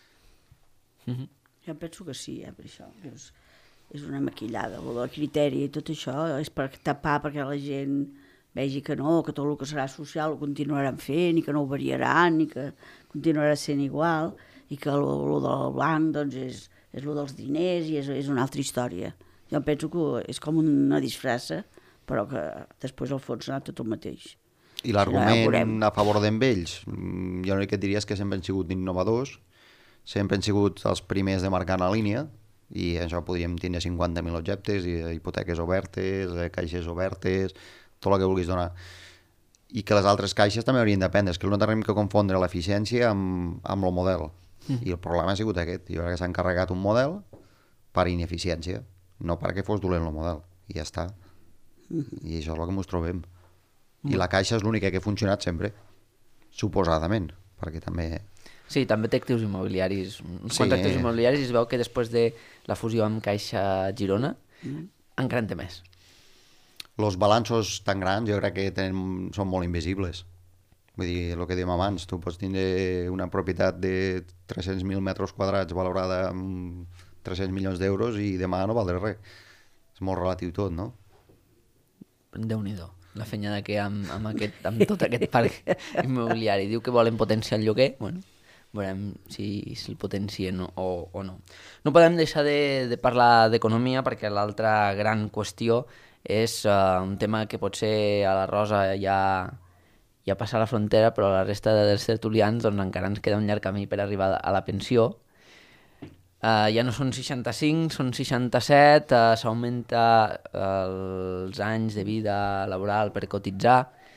Jo penso que sí, per això. És una maquillada, el del criteri i tot això és per tapar perquè la gent vegi que no, que tot el que serà social ho continuaran fent i que no ho variaran i que continuarà sent igual i que el del blanc doncs, és el dels diners i és una altra història. Jo penso que és com una disfressa, però que després al fons serà tot el mateix. I l'argument a favor d'ells, jo l'únic que et diria és que sempre han sigut innovadors, sempre han sigut els primers de marcar la línia, i això podríem tenir 50.000 objectes, hipoteques obertes, caixes obertes, tot el que vulguis donar. I que les altres caixes també haurien d'aprendre, que no tenim que confondre l'eficiència amb el model. I el problema ha sigut aquest. Jo crec que s'ha encarregat un model per ineficiència, no perquè fos dolent el model. I ja està. I això és el que ens trobem. I la Caixa és l'única que ha funcionat sempre, suposadament, perquè també... Sí, també té actius immobiliaris. Uns quants actius immobiliaris, es veu que després de la fusió amb Caixa Girona encara en té més. Els balanços tan grans jo crec que són molt invisibles. Vull dir, el que dèiem abans, tu pots tenir una propietat de 300.000 metres quadrats valorada amb 300 milions d'euros i demà no valdrà res. És molt relatiu tot, no? Déu-n'hi-do, la fenyada que hi ha amb tot aquest parc immobiliari. Diu que volen potenciar el lloguer, bueno, veurem si el potencien o no. No podem deixar de parlar d'economia perquè l'altra gran qüestió és un tema que potser a la Rosa ja ja passar la frontera, però la resta dels tertulians doncs, encara ens queda un llarg camí per arribar a la pensió. Ja no són 65, són 67, s'augmenta els anys de vida laboral per cotitzar,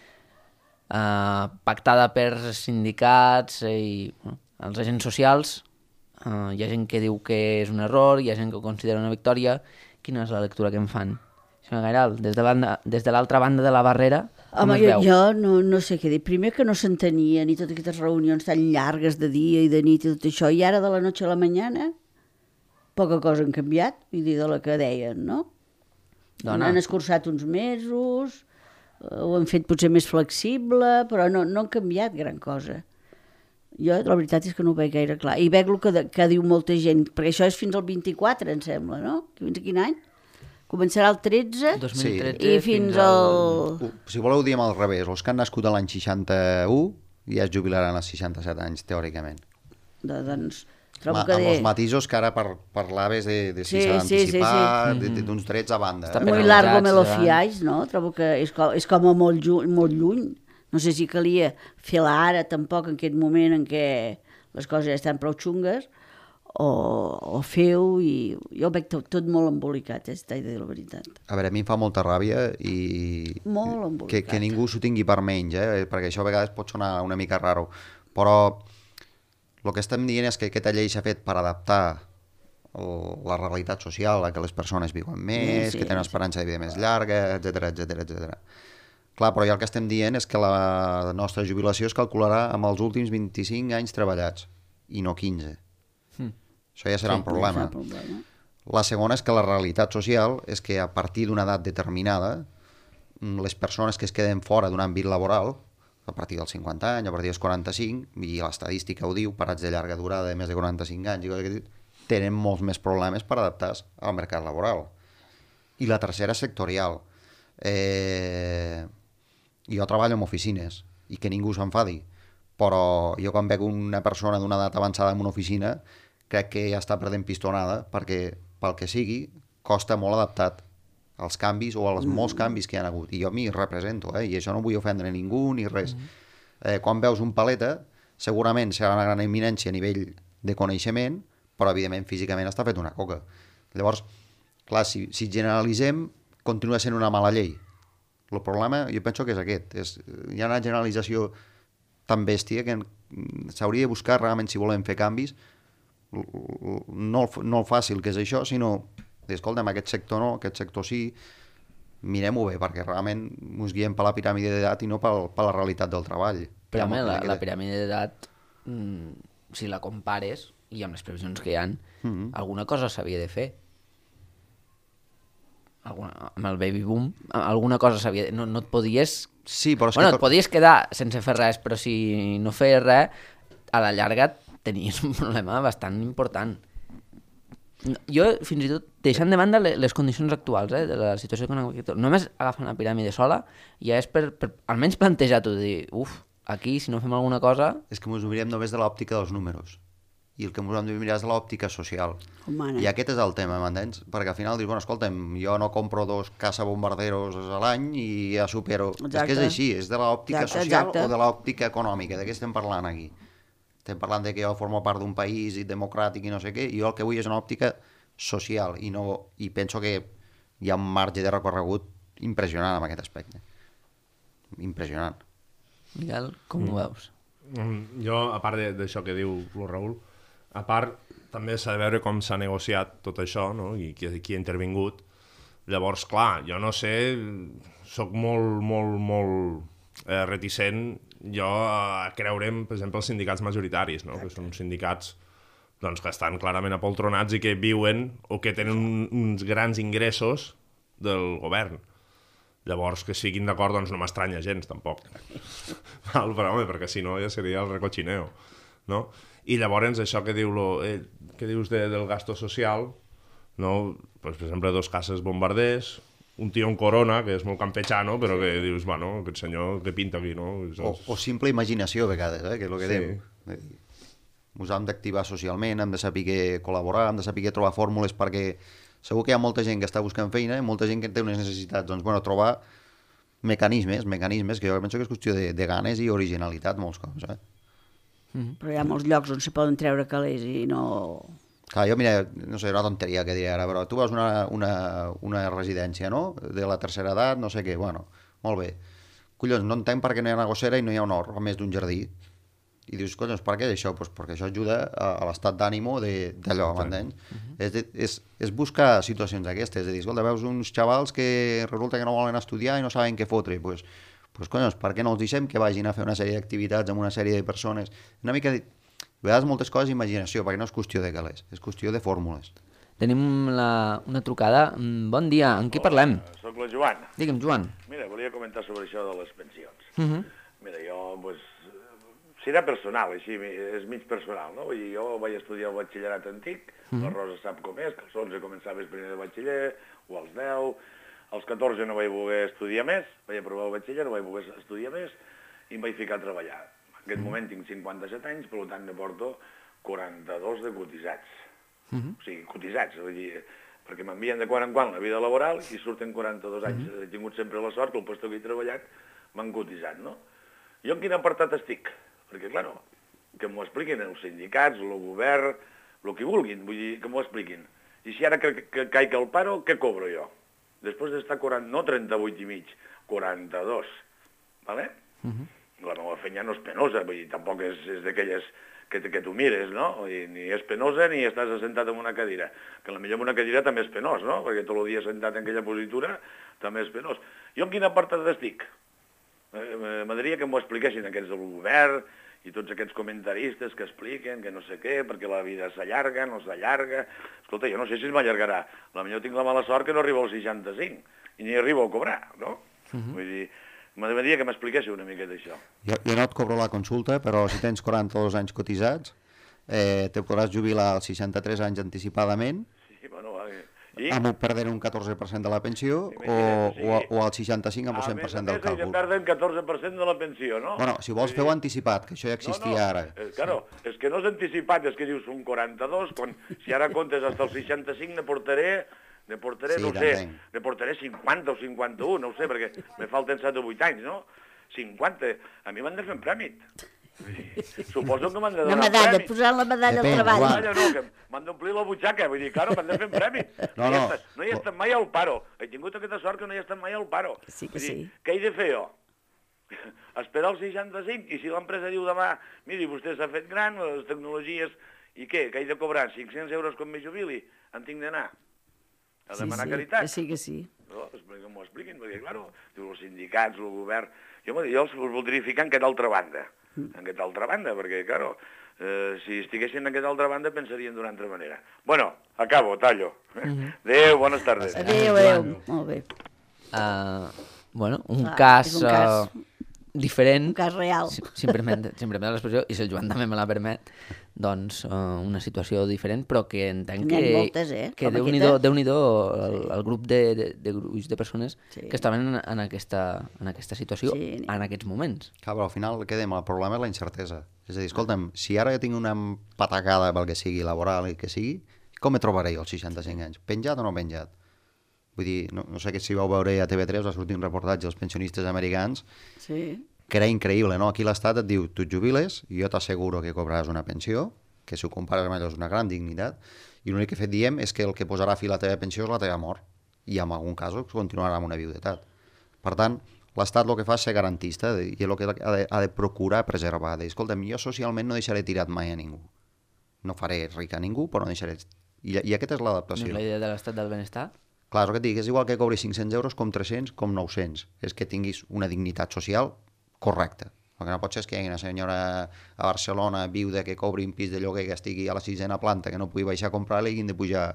pactada per sindicats i els agents socials. Hi ha gent que diu que és un error, hi ha gent que ho considera una victòria. Quina és la lectura que en fan? Senyor Gairal, des de l'altra banda de la barrera, com es veu? Jo no sé què dir. Primer que no s'entenien i totes aquestes reunions tan llargues de dia i de nit i tot això, i ara de la noche a la mañana poca cosa han canviat, vull dir, de la que deien, no? Han escurçat uns mesos, ho han fet potser més flexible, però no han canviat gran cosa. Jo la veritat és que no ho veig gaire clar. I veig el que diu molta gent, perquè això és fins al 24, em sembla, no? Fins a quin any? Començarà el 13 2013 i fins al... Si voleu diem al revés, els que han nascut l'any 61 ja es jubilaran als 67 anys, teòricament. Doncs trobo que... Amb els matisos que ara parlaves de si s'ha d'anticipar, d'uns drets a banda. Muy largo me lo fiáis, no? Trobo que és com a molt lluny. No sé si calia fer-la ara tampoc en aquest moment en què les coses ja estan prou xungues, o feu, i jo ho veig tot molt embolicat, aquesta idea de la veritat. A veure, a mi em fa molta ràbia i que ningú s'ho tingui per menys, perquè això a vegades pot sonar una mica raro, però el que estem dient és que aquesta llei s'ha fet per adaptar la realitat social a que les persones viuen més, que tenen una esperança de vida més llarga, etc. Clar, però ja el que estem dient és que la nostra jubilació es calcularà amb els últims 25 anys treballats, i no 15. Això ja serà un problema. La segona és que la realitat social és que a partir d'una edat determinada, les persones que es queden fora d'un àmbit laboral, a partir dels 50 anys, a partir dels 45, i l'estadística ho diu, parats de llarga durada de més de 45 anys, tenen molts més problemes per adaptar-se al mercat laboral. I la tercera és sectorial. Jo treballo en oficines, i que ningú s'enfadi, però jo quan veig una persona d'una edat avançada en una oficina crec que ja està perdent pistonada, perquè pel que sigui costa molt adaptat als canvis o als molts canvis que hi ha hagut, i jo m'hi represento, i això no vull ofendre ningú ni res. Quan veus un paleta segurament serà una gran eminència a nivell de coneixement, però evidentment físicament està fet una coca. Llavors, clar, si generalitzem continua sent una mala llei. El problema jo penso que és aquest, hi ha una generalització tan bèstia que s'hauria de buscar realment, si volem fer canvis, no el fàcil que és això, sinó escolta'm, aquest sector no, aquest sector sí, mirem-ho bé, perquè realment ens guiem per la piràmide d'edat i no per la realitat del treball. Però home, la piràmide d'edat, si la compares, i amb les previsions que hi ha, alguna cosa s'havia de fer. Amb el baby boom, alguna cosa s'havia de... No et podies... Sí, però et podies quedar sense fer res, però si no feies res, a la llarga tenies un problema bastant important. Jo, fins i tot, deixant de banda les condicions actuals de la situació econòmica, només agafant la piràmide sola, ja és per almenys plantejar-t'ho, dir, aquí, si no fem alguna cosa... És que ens ho mirem només de l'òptica dels números, i el que ens hem de mirar és de l'òptica social. Humana. I aquest és el tema, m'entens? Perquè al final dius, bueno, escolta'm, jo no compro 2 caça-bombarderos a l'any i ja supero... Exacte. És que és així, és de l'òptica social o de l'òptica econòmica, de què estem parlant aquí? Estem parlant de que jo formo part d'un país democràtic i no sé què, i jo el que vull és una òptica social, i penso que hi ha un marge de recorregut impressionant en aquest aspecte. Impressionant. Miguel, com ho veus? Jo, a part d'això que diu el Raül, a part també s'ha de veure com s'ha negociat tot això, no? I qui ha intervingut. Llavors, clar, jo no sé, soc molt reticent jo a creure'm, per exemple, els sindicats majoritaris, no? Que són sindicats doncs, que estan clarament apoltronats i que viuen o que tenen uns grans ingressos del govern. Llavors, que siguin d'acord, doncs no m'estranya gens, tampoc. Però, home, perquè si no ja seria el recochineo, no? I llavors, això que dius del gasto social, no? Pues, per exemple, 2 cases bombarders, un tio en corona, que és molt campechano, però que dius, bueno, aquest senyor que pinta aquí, no? O simple imaginació, a vegades, que és el que diem. Ens hem d'activar socialment, hem de saber col·laborar, hem de saber trobar fórmules, perquè segur que hi ha molta gent que està buscant feina i molta gent que té unes necessitats. Doncs, bueno, trobar mecanismes, que jo penso que és qüestió de ganes i originalitat molts cops, Però hi ha molts llocs on se poden treure calés i no... Clar, jo, mira, no sé, una tonteria que diré ara, però tu vas a una residència, no?, de la tercera edat, no sé què, bueno, molt bé. Collons, no entenc per què no hi ha una gossera i no hi ha un hort, a més d'un jardí. I dius, collons, per què això? Pues perquè això ajuda a l'estat d'ànimo d'allò, m'entens? És buscar situacions d'aquestes, és a dir, escolta, veus uns xavals que resulta que no volen estudiar i no saben què fotre, pues collons, per què no els deixem que vagin a fer una sèrie d'activitats amb una sèrie de persones? Una mica, a vegades moltes coses imaginació, perquè no és qüestió de calés, és qüestió de fórmules. Tenim una trucada. Bon dia, amb qui parlem? Soc la Joana. Digue'm, Joan. Mira, volia comentar sobre això de les pensions. Mira, jo, pues, serà personal, així, és mig personal, no? Vull dir, jo vaig estudiar el batxillerat antic, la Rosa sap com és, que als 11 començaves primer de batxiller, o als 10, als 14 no vaig voler estudiar més, vaig aprovar el batxiller, no vaig voler estudiar més, i em vaig ficar a treballar. En aquest moment tinc 57 anys, per tant ne porto 42 de cotitzats. O sigui, cotitzats, vull dir, perquè m'envien de quan en quan la vida laboral i surten 42 anys. He tingut sempre la sort que el lloc que he treballat m'han cotitzat, no? Jo en quin apartat estic? Perquè, clar, que m'ho expliquin els sindicats, el govern, el que vulguin, vull dir, que m'ho expliquin. I si ara que caic al paro, què cobro jo? Després d'estar 40, no 38 i mig, 42, ¿vale? La meva feina no és penosa, vull dir, tampoc és d'aquelles que tu mires, no? Ni és penosa ni estàs assentat en una cadira. Que potser en una cadira també és penós, no? Perquè tot el dia sentat en aquella positura també és penós. Jo en quin apartat estic? M'agradaria que m'ho expliquessin aquests del govern i tots aquests comentaristes que expliquen que no sé què, perquè la vida s'allarga, no s'allarga... Escolta, jo no sé si es m'allargarà. Potser tinc la mala sort que no arribo als 65 i ni arribo a cobrar, no? Vull dir, m'agradaria que m'expliquéssiu una mica d'això. Jo no et cobro la consulta, però si tens 42 anys cotitzats, te podràs jubilar als 63 anys anticipadament, Sí, bueno, amb perdent un 14% de la pensió, o al 65 amb el 100% del càlcul. A més, perden 14% de la pensió, no? Bueno, si vols feu anticipat, que això ja existia ara. Claro, és que no és anticipat, és que dius un 42, si ara comptes fins al 65 ne portaré, no sé, ne portaré 50 o 51, no ho sé, perquè me falten 7 o 8 anys, no? 50, a mi m'han de fer un prèmit. Suposo que m'han de donar un prèmit. Posant la medalla al treball. No, que m'han d'omplir la butxaca, vull dir, claro, m'han de fer un prèmit. No hi he estat mai al paro. He tingut aquesta sort que no hi he estat mai al paro. Sí que sí. Què he de fer jo? Esperar el 65, i si l'empresa diu demà, miri, vostè s'ha fet gran, les tecnologies, i què? Que he de cobrar 500 euros com me jubili? En tinc d'anar a demanar caritat? Sí que sí. No, que m'ho expliquin, perquè, clar, els sindicats, el govern... Jo els voldria ficar en aquesta altra banda, perquè, clar, si estiguessin en aquesta altra banda pensarien d'una altra manera. Bueno, acabo, tallo. Adéu, bones tardes. Adéu. Molt bé. Bueno, un cas diferent. Un cas real. Si em permet l'expressió, i si el Joan també me la permet, doncs una situació diferent, però que entenc que Déu-n'hi-do el grup de gruix de persones que estaven en aquesta situació en aquests moments. Clar, però al final el problema és la incertesa. És a dir, escolta'm, si ara jo tinc una patacada pel que sigui, laboral i que sigui, com me trobaré jo als 65 anys? Penjat o no penjat? Vull dir, no sé si vau veure a TV3, va sortir un reportatge dels pensionistes americans, que era increïble, no? Aquí l'Estat et diu, tu et jubiles, i jo t'asseguro que cobraràs una pensió, que si ho compares amb allò és una gran dignitat, i l'únic que diem és que el que posarà fi a la teva pensió és la teva mort, i en algun cas continuarà amb una viudetat. Per tant, l'Estat el que fa és ser garantista, i el que ha de procurar preservar, de dir, escolta'm, jo socialment no deixaré tirat mai a ningú. No faré ric a ningú, però no deixaré... I aquesta és l'adaptació. No és la idea de l'estat del benestar? Clar, és el que et dic, és igual que cobris 500 euros com 300 com 900. És que tinguis una dignitat social correcta. El que no pot ser és que hi hagi una senyora a Barcelona viuda que cobri un pis de lloguer que estigui a la 6ª planta, que no pugui baixar a comprar-la i hagin de pujar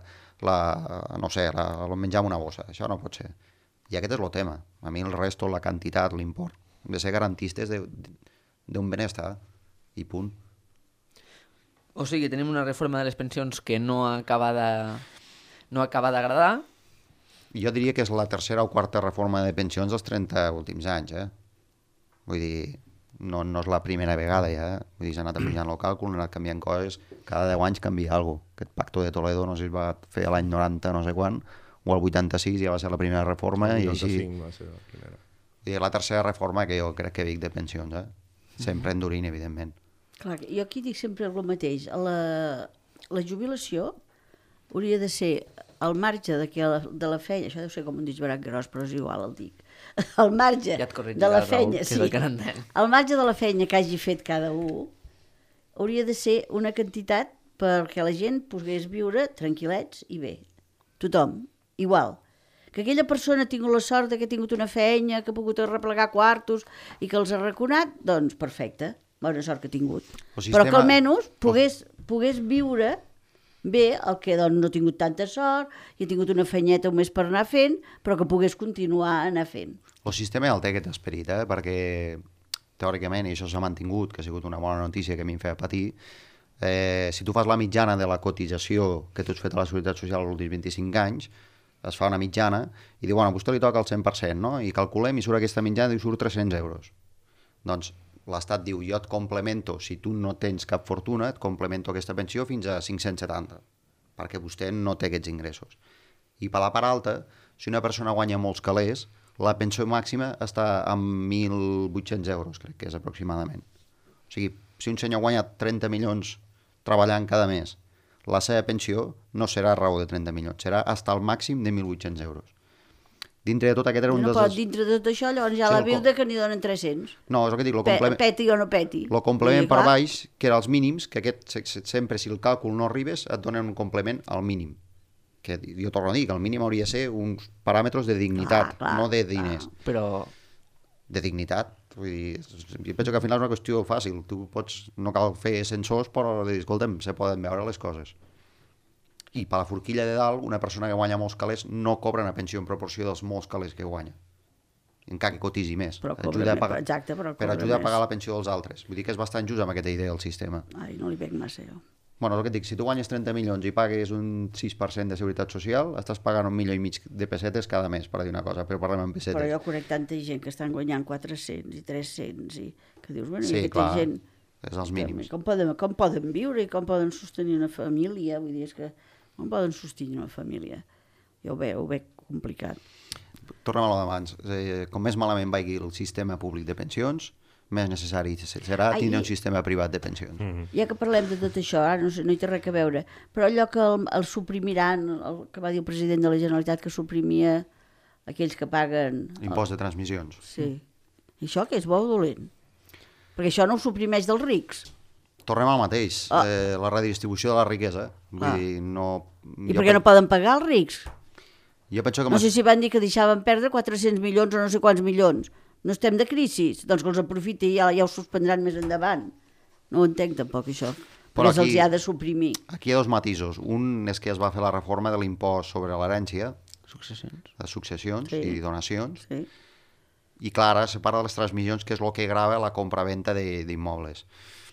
el menjar amb una bossa. Això no pot ser. I aquest és el tema. A mi el resto, la quantitat, l'import, hem de ser garantistes d'un benestar i punt. O sigui, tenim una reforma de les pensions que no acaba d'agradar. Jo diria que és la tercera o quarta reforma de pensions dels 30 últims anys, Vull dir, no és la primera vegada ja, Vull dir, s'ha anat apujant el càlcul, han anat canviant coses, cada 10 anys canvia alguna cosa. Aquest pacto de Toledo no sé si es va fer l'any 90 no sé quan, o el 86 ja va ser la primera reforma. El 85 va ser la primera. I la tercera reforma que jo crec que dic de pensions, sempre endurint, evidentment. Clar, jo aquí dic sempre el mateix. La jubilació hauria de ser al marge de la feina, això deu ser com un disbarat gros, però és igual, el dic. Al marge de la feina, sí, al marge de la feina que hagi fet cada un, hauria de ser una quantitat perquè la gent pogués viure tranquil·lets i bé. Tothom, igual. Que aquella persona ha tingut la sort que ha tingut una feina, que ha pogut arreplegar quartos i que els ha raconat, doncs perfecte, bona sort que ha tingut. Però que almenys pogués viure bé el que doncs, no ha tingut tanta sort i ha tingut una fenyeta un mes per anar fent, però que pogués continuar anar fent. El sistema ja el té aquest esperit, perquè teòricament, i això s'ha mantingut, que ha sigut una bona notícia que a mi em feia patir, si tu fas la mitjana de la cotització que tu has fet a la Seguretat Social els últims 25 anys, es fa una mitjana i diu, bueno, a vostè li toca el 100%, no? I calculem i surt aquesta mitjana i surt 300 euros. Doncs l'Estat diu, jo et complemento, si tu no tens cap fortuna, et complemento aquesta pensió fins a 570, perquè vostè no té aquests ingressos. I per la part alta, si una persona guanya molts calés, la pensió màxima està en 1.800 euros, crec que és aproximadament. O sigui, si un senyor guanya 30 milions treballant cada mes, la seva pensió no serà raó de 30 milions, serà fins al màxim de 1.800 euros. Dintre de tot aquest era un dels... No, però dintre de tot això, llavors ja la viuda que n'hi donen 300. No, és el que dic, peti o no peti. El complement per baix, que era els mínims, que aquest sempre, si el càlcul no arribes, et donen un complement al mínim. Que jo torno a dir que el mínim hauria de ser uns paràmetres de dignitat, no de diners. Però... De dignitat. Vull dir, jo penso que al final és una qüestió fàcil. Tu pots, no cal fer sensors, però dir, escolta'm, se poden veure les coses. I per la forquilla de dalt, una persona que guanya molts calés no cobra una pensió en proporció dels molts calés que guanya. Encara que cotisi més. Però cobra més, exacte, però per ajudar a pagar la pensió dels altres. Vull dir que és bastant just amb aquesta idea del sistema. Ai, no li veig massa jo. Bueno, és el que et dic, si tu guanyes 30 milions i pagues un 6% de seguretat social, estàs pagant 1,5 milions de pessetes cada mes, per dir una cosa, però parlem en pessetes. Però jo conec tanta gent que estan guanyant 400 i 300 i que dius, bueno, sí, i clar, gent... és els mínims. Com poden viure i com poden sostenir una família? Vull dir, és que com poden sostenir una família? Jo ho veig complicat. Tornem a lo d'abans. Com més malament vagi el sistema públic de pensions, més necessari serà tindre un sistema privat de pensions. Ja que parlem de tot això, ara no hi té res a veure, però allò que el suprimiran, el que va dir el president de la Generalitat, que suprimia aquells que paguen... Impost de transmissions. Sí. I això que és bo o dolent? Perquè això no ho suprimeix dels rics. Tornem al mateix, la redistribució de la riquesa. Vull dir, no... I per què no poden pagar els rics? Jo penso que... No sé si van dir que deixaven perdre 400 milions o no sé quants milions. No estem de crisi, doncs que els aprofiti i ja ho suspendran més endavant. No ho entenc tampoc, això. Però se'ls ha de suprimir. Aquí hi ha dos matisos. Un és que es va fer la reforma de l'impost sobre l'herència, de successions i donacions, i clar, ara se parla de les transmissions, que és el que grava la compra-venta d'immobles.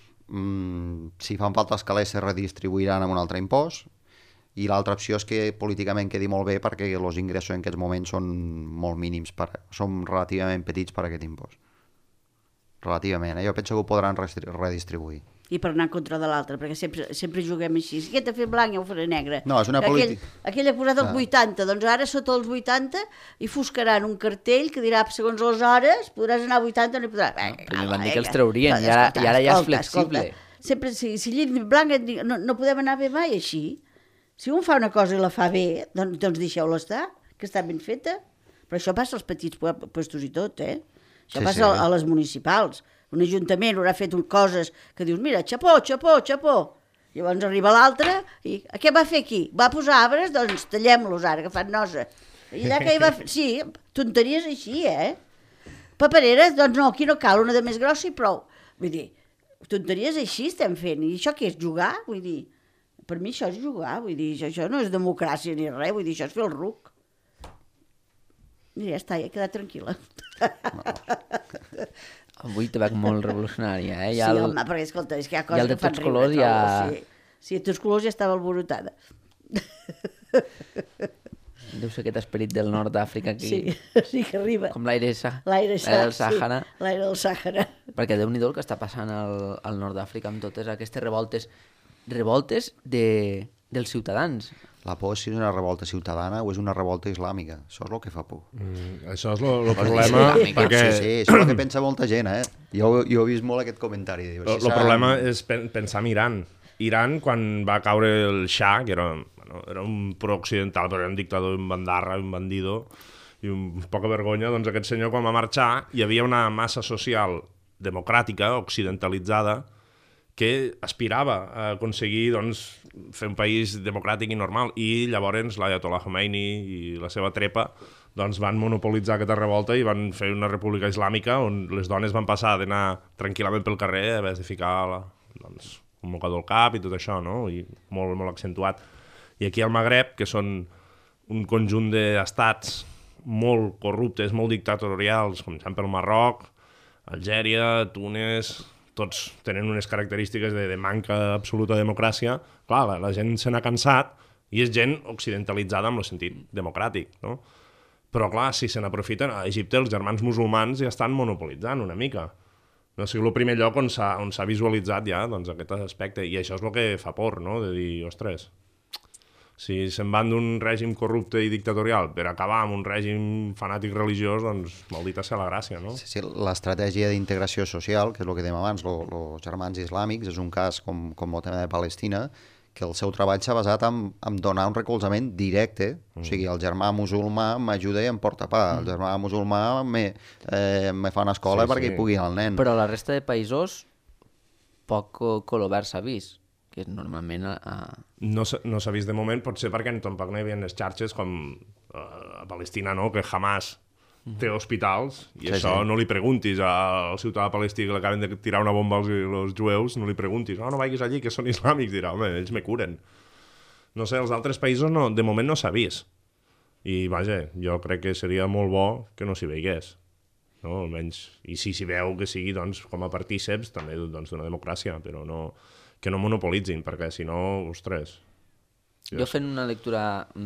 Si fan falta els calés se redistribuiran amb un altre impost, i l'altra opció és que políticament quedi molt bé perquè els ingressos en aquests moments són molt mínims, són relativament petits per aquest impost. Relativament, jo penso que ho podran redistribuir. I per anar en contra de l'altre, perquè sempre juguem així. Si aquest ha fet blanc, ja ho faré negre. No, és una política... Aquell ha posat els 80, doncs ara sota els 80 hi fuscaran un cartell que dirà, segons les hores, podràs anar a 80 o no hi podràs... Primer van dir que els traurien, i ara ja és flexible. Sempre, si llit blanc, no podem anar bé mai així. Si un fa una cosa i la fa bé, doncs deixeu-la estar, que està ben feta. Però això passa als petits puestos i tot, Això passa a les municipals. Un ajuntament haurà fet coses que dius, mira, xapó, xapó, xapó. Llavors arriba l'altre i què va fer aquí? Va posar arbres? Doncs tallem-los ara, que fan nosa. I allà que hi va fer... Sí, tonteries així, Papereres? Doncs no, aquí no cal, una de més grossa i prou. Vull dir, tonteries així estem fent. I això què és, jugar? Vull dir... Per mi això és jugar, vull dir, això no és democràcia ni res, vull dir, això és fer el ruc. I ja està, ja he quedat tranquil·la. Avui te veig molt revolucionària, Sí, home, perquè escolta, és que hi ha coses que fan riure. Sí, a tots colors ja estava alborotada. Deu ser aquest esperit del nord d'Àfrica aquí. Sí que arriba. Com l'aire del Sàhara. Sí, l'aire del Sàhara. Perquè Déu-n'hi-do el que està passant al nord d'Àfrica amb totes aquestes revoltes de dels ciutadans. La por és si és una revolta ciutadana o és una revolta islàmica. Això és el que fa por. Això és el problema, perquè... Sí, això és el que pensa molta gent, eh? Jo he vist molt aquest comentari. El problema és pensar en Iran. Iran, quan va caure el Shah, que era un pro-occidental, però era un dictador, un bandarra, un bandido, i un poca vergonya, doncs aquest senyor, quan va marxar, hi havia una massa social democràtica, occidentalitzada, que aspirava a aconseguir doncs, fer un país democràtic i normal. I llavors l'Ayatollah Khomeini i la seva trepa doncs, van monopolitzar aquesta revolta i van fer una república islàmica on les dones van passar d'anar tranquil·lament pel carrer a haver de ficar doncs, un mocador al cap i tot això, no? I molt, molt accentuat. I aquí al Magreb, que són un conjunt d'estats molt corruptes, molt dictatorials, començant pel Marroc, Algèria, Túnez... tots tenen unes característiques de manca absoluta de democràcia. Clar, la gent se n'ha cansat i és gent occidentalitzada en el sentit democràtic, no? Però clar, si se n'aprofiten, a Egipte els germans musulmans ja estan monopolitzant una mica. No sigui el primer lloc on s'ha visualitzat ja doncs, aquest aspecte, i això és el que fa por, no? De dir, ostres, si se'n van d'un règim corrupte i dictatorial per acabar amb un règim fanàtic religiós, doncs maldita ser la gràcia, no? Sí, l'estratègia d'integració social, que és el que dèiem abans, els germans islàmics, és un cas com el tema de Palestina, que el seu treball s'ha basat en donar un recolzament directe, o sigui, el germà musulmà m'ajuda i em porta pa, el germà musulmà me fa una escola perquè hi pugui anar el nen. Però a la resta de països poc colobert s'ha vist, que normalment... No s'ha vist de moment, potser perquè tampoc no hi havia les xarxes com a Palestina, no? Que Hamas té hospitals, i això no li preguntis al ciutadà palestí que l'acaben de tirar una bomba als jueus, no li preguntis, no vagis allí, que són islàmics, dirà, home, ells me curen. No sé, als altres països de moment no s'ha vist. I, vaja, jo crec que seria molt bo que no s'hi veigués. No? Almenys, i si s'hi veu que sigui doncs, com a partíceps també doncs, d'una democràcia, però no... que no monopolitzin, perquè si no, ostres... Jo fent una lectura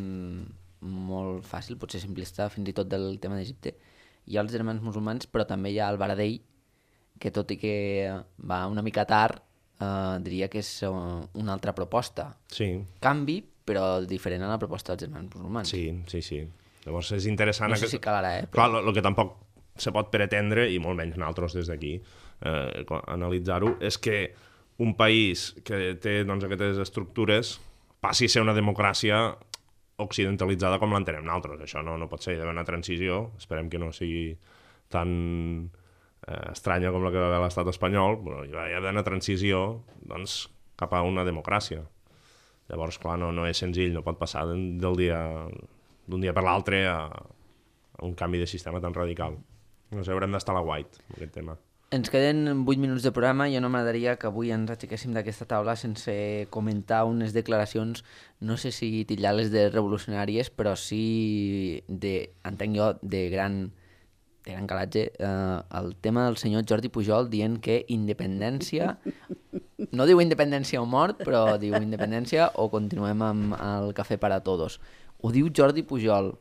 molt fàcil, potser simplista, fins i tot del tema d'Egipte, hi ha els germans musulmans, però també hi ha el Baradei, que tot i que va una mica tard, diria que és una altra proposta. Sí. Canvi, però diferent a la proposta dels germans musulmans. Sí. Llavors és interessant... No sé si calarà, Però... Clar, el que tampoc se pot pretendre, i molt menys nosaltres des d'aquí, analitzar-ho, és que un país que té doncs, aquestes estructures passi a ser una democràcia occidentalitzada com l'entenem nosaltres. Això no pot ser, hi ha d'haver una transició, esperem que no sigui tan estranya com la que va haver l'estat espanyol, però hi ha d'haver una transició doncs, cap a una democràcia. Llavors, clar, no és senzill, no pot passar d'un dia per l'altre a un canvi de sistema tan radical. No sé, haurem d'estar a la White, amb aquest tema. Ens queden 8 minuts de programa i no m'agradaria que avui ens aixequéssim d'aquesta taula sense comentar unes declaracions, no sé si titllar-les de revolucionàries, però sí, entenc jo, de gran calatge, el tema del senyor Jordi Pujol dient que independència, no diu independència o mort, però diu independència o continuem amb el cafè per a todos. Ho diu Jordi Pujol.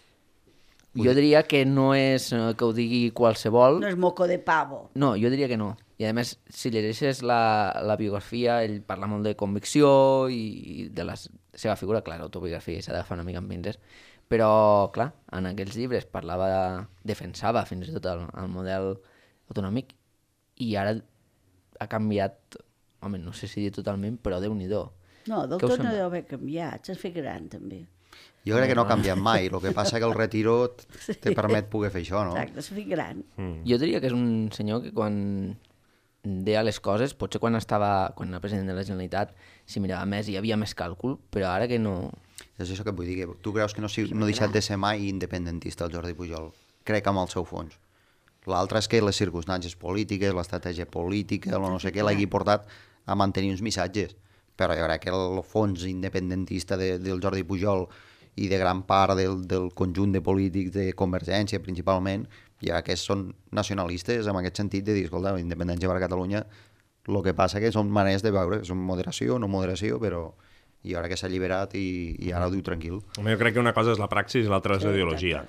Jo diria que no és que ho digui qualsevol. No és moco de pavo. No, jo diria que no. I a més, si llegeixes la biografia, ell parla molt de convicció i de la seva figura, clar, autobiografia s'ha d'agafar una mica amb pinces, però, clar, en aquells llibres defensava fins i tot el model autonòmic i ara ha canviat, home, no sé si dir totalment, però Déu-n'hi-do. No, del tot no deu haver canviat, s'ha fet gran també. Jo crec que no ha canviat mai, el que passa que el retiro te permet poder fer això, no? Exacte, s'ha fet gran. Jo diria que és un senyor que quan deia les coses, potser quan era president de la Generalitat s'hi mirava més i hi havia més càlcul, però ara que no... És això que vull dir, que tu creus que no ha deixat de ser mai independentista el Jordi Pujol? Crec amb el seu fons. L'altre és que les circumstàncies polítiques, l'estratègia política, no sé què, l'hagi portat a mantenir uns missatges. Però jo crec que el fons independentista del Jordi Pujol i de gran part del conjunt de polítics de Convergència, principalment, ja que són nacionalistes en aquest sentit de dir, escolta, la independència per a Catalunya, el que passa que són maneres de veure, són moderació, no moderació, però i ara que s'ha alliberat i ara ho diu tranquil. Jo crec que una cosa és la praxis i l'altra és la ideologia.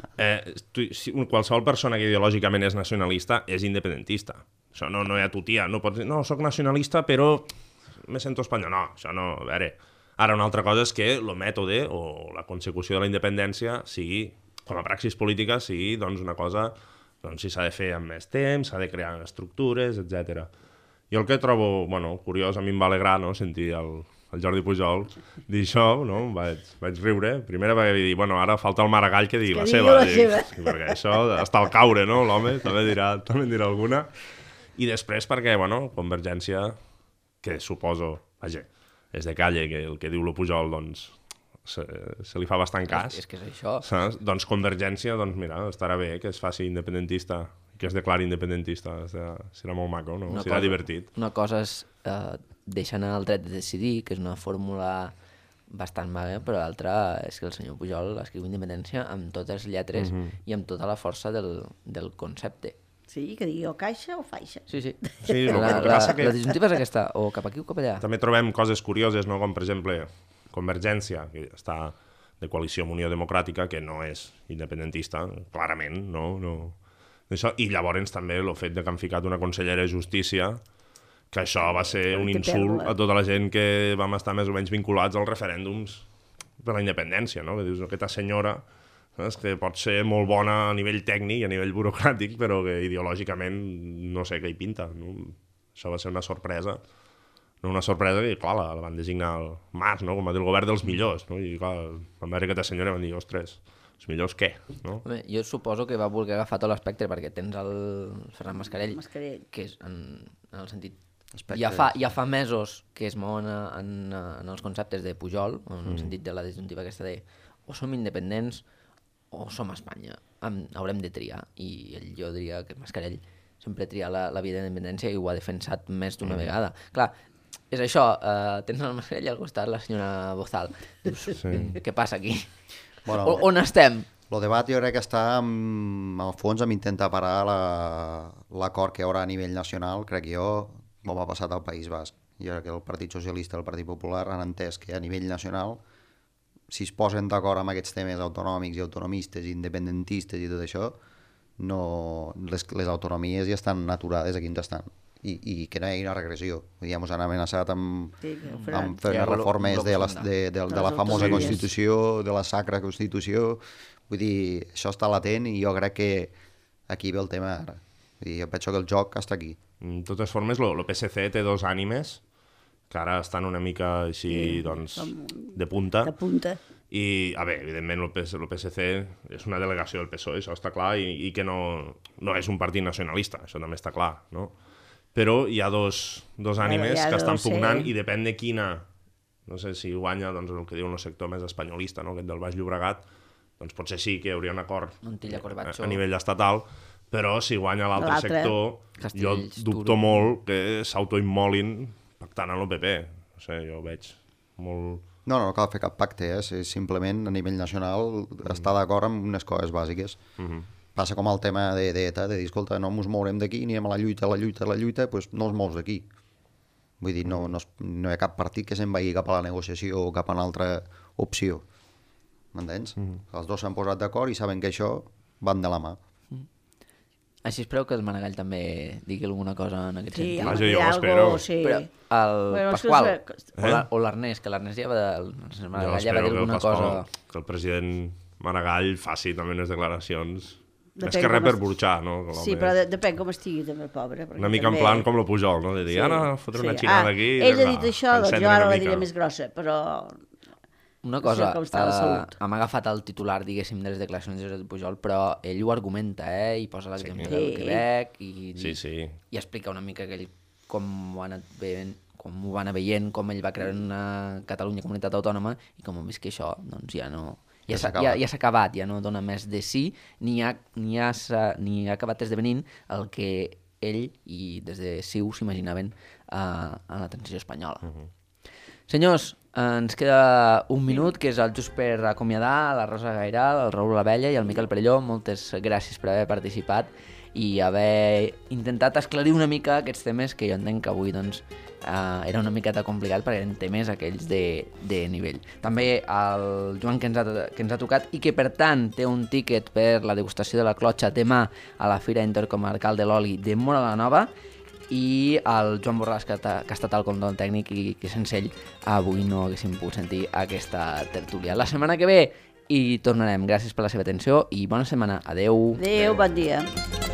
Qualsevol persona que ideològicament és nacionalista és independentista. Això no hi ha tutia, no pots dir, no, soc nacionalista però me sento espanyol. No, això no, a veure... Ara, una altra cosa és que el mètode o la consecució de la independència sigui, com a praxis política, sigui doncs, una cosa, doncs, si s'ha de fer amb més temps, s'ha de crear estructures, etc. Jo el que trobo, bueno, curiós, a mi em va alegrar, no?, sentir el Jordi Pujol dir això, no? Vaig riure. Primer vaig dir, bueno, ara falta el Maragall que digui la seva. Perquè això està al caure, no?, l'home, també dirà alguna. I després perquè, bueno, Convergència, que suposo, vaja, és de calle, que el que diu el Pujol, doncs, se li fa bastant cas. És que és això. Saps? Doncs Convergència, doncs mira, estarà bé que es faci independentista, que es declari independentista. Serà molt maco, no? Serà divertit. Una cosa és deixar anar el dret de decidir, que és una fórmula bastant maga, però l'altra és que el senyor Pujol escriu independència amb totes les lletres i amb tota la força del concepte. Sí, que digui o caixa o faixa. Sí. La disjuntiva és aquesta, o cap aquí o cap allà. També trobem coses curioses, no? Com per exemple Convergència, que està de coalició amb Unió Democràtica, que no és independentista, clarament, no. Això. I llavors també el fet que han ficat una consellera de Justícia, que això va ser un insult a tota la gent que vam estar més o menys vinculats als referèndums per la independència, no? Que dius, aquesta senyora, saps, que pot ser molt bona a nivell tècnic i a nivell burocràtic, però que ideològicament no sé què hi pinta. No? Això va ser una sorpresa. No una sorpresa que, clar, la van designar el Mas, no? Com va dir el govern dels millors. No? I, clar, van veure aquesta senyora i van dir, ostres, els millors què? No? Home, jo suposo que va voler agafar tot l'espectre perquè tens el Ferran Mascarell, que és en el sentit... Ja fa mesos que es mouen en els conceptes de Pujol, en el sentit de la disjuntiva aquesta de o som independents o som a Espanya, haurem de triar. I jo diria que Mascarell sempre tria la via d'independència i ho ha defensat més d'una vegada. Clar, és això, tens el Mascarell al costat la senyora Bozal. Dius, què passa aquí? Bueno, on estem? El debat jo crec que està al fons amb intentar parar l'acord que hi haurà a nivell nacional, crec jo, com ha passat al País Basc. I ara que el Partit Socialista i el Partit Popular han entès que a nivell nacional, si es posen d'acord amb aquests temes autonòmics i autonomistes i independentistes i tot això, les autonomies ja estan aturades aquí on estan. I que no hi hagi una regressió. Ja ens han amenaçat amb fer reformes de la famosa Constitució, de la sacra Constitució. Vull dir, això està latent i jo crec que aquí ve el tema ara. I jo penso que el joc està aquí. De totes formes, el PSC té dos ànimes que ara estan una mica així, doncs, de punta. I, a veure, evidentment, el PSC és una delegació del PSOE, això està clar, i que no és un partit nacionalista, això també està clar, no? Però hi ha dos ànimes que estan pugnant i depèn de quina, no sé si guanya doncs, el que diu el sector més espanyolista, no? Aquest del Baix Llobregat, doncs potser sí que hi hauria un acord a nivell estatal, però si guanya l'altre sector, jo dubto molt que s'autoimmolin pactant amb el PP. No sé, jo veig molt... No cal fer cap pacte, simplement a nivell nacional estar d'acord amb unes coses bàsiques. Passa com el tema d'ETA, de dir, escolta, no ens mourem d'aquí, anirem a la lluita, doncs no els mous d'aquí. Vull dir, no hi ha cap partit que se'n vagi cap a la negociació o cap a una altra opció. M'entens? Els dos s'han posat d'acord i saben que això van de la mà. Així espero que el Maragall també digui alguna cosa en aquest sentit. Vaja, jo ho espero. Sí. Però el Pasqual o l'Ernest, que l'Ernest ja va dir alguna cosa... Que el president Maragall faci també unes declaracions... Més que res per burxar, no? Sí, però depèn com estigui també el pobre. Una mica en plan com el Pujol, no? De dir, ara fotre una xinada aquí... Ell ha dit això, doncs jo ara la diria més grossa, però... Una cosa, hem agafat el titular, diguéssim, de les declaracions de Pujol, però ell ho argumenta, i posa l'exemple del Quebec i explica una mica que ell com ho va anar veient, com ell va creure en una Catalunya comunitat autònoma i com hem vist que això doncs, ja s'ha acabat, ja no dona més de sí, ni ha acabat esdevenint el que ell i des de CiU s'imaginaven a la transició espanyola. Senyors, ens queda un minut, que és el just per acomiadar la Rosa Gairal, el Raül Abella i el Miquel Perelló. Moltes gràcies per haver participat i haver intentat esclarir una mica aquests temes que jo entenc que avui doncs, era una miqueta complicat perquè eren temes aquells de nivell. També el Joan que ens ha tocat i que per tant té un tíquet per la degustació de la clotxa demà a la Fira Intercomarcal de l'Oli de Móra la Nova. i el Joan Borràs, que ha estat al control tècnic i que sense ell avui no haguéssim pogut sentir aquesta tertúlia. La setmana que ve hi tornarem. Gràcies per la seva atenció i bona setmana. Adeu. Adeu, bon dia.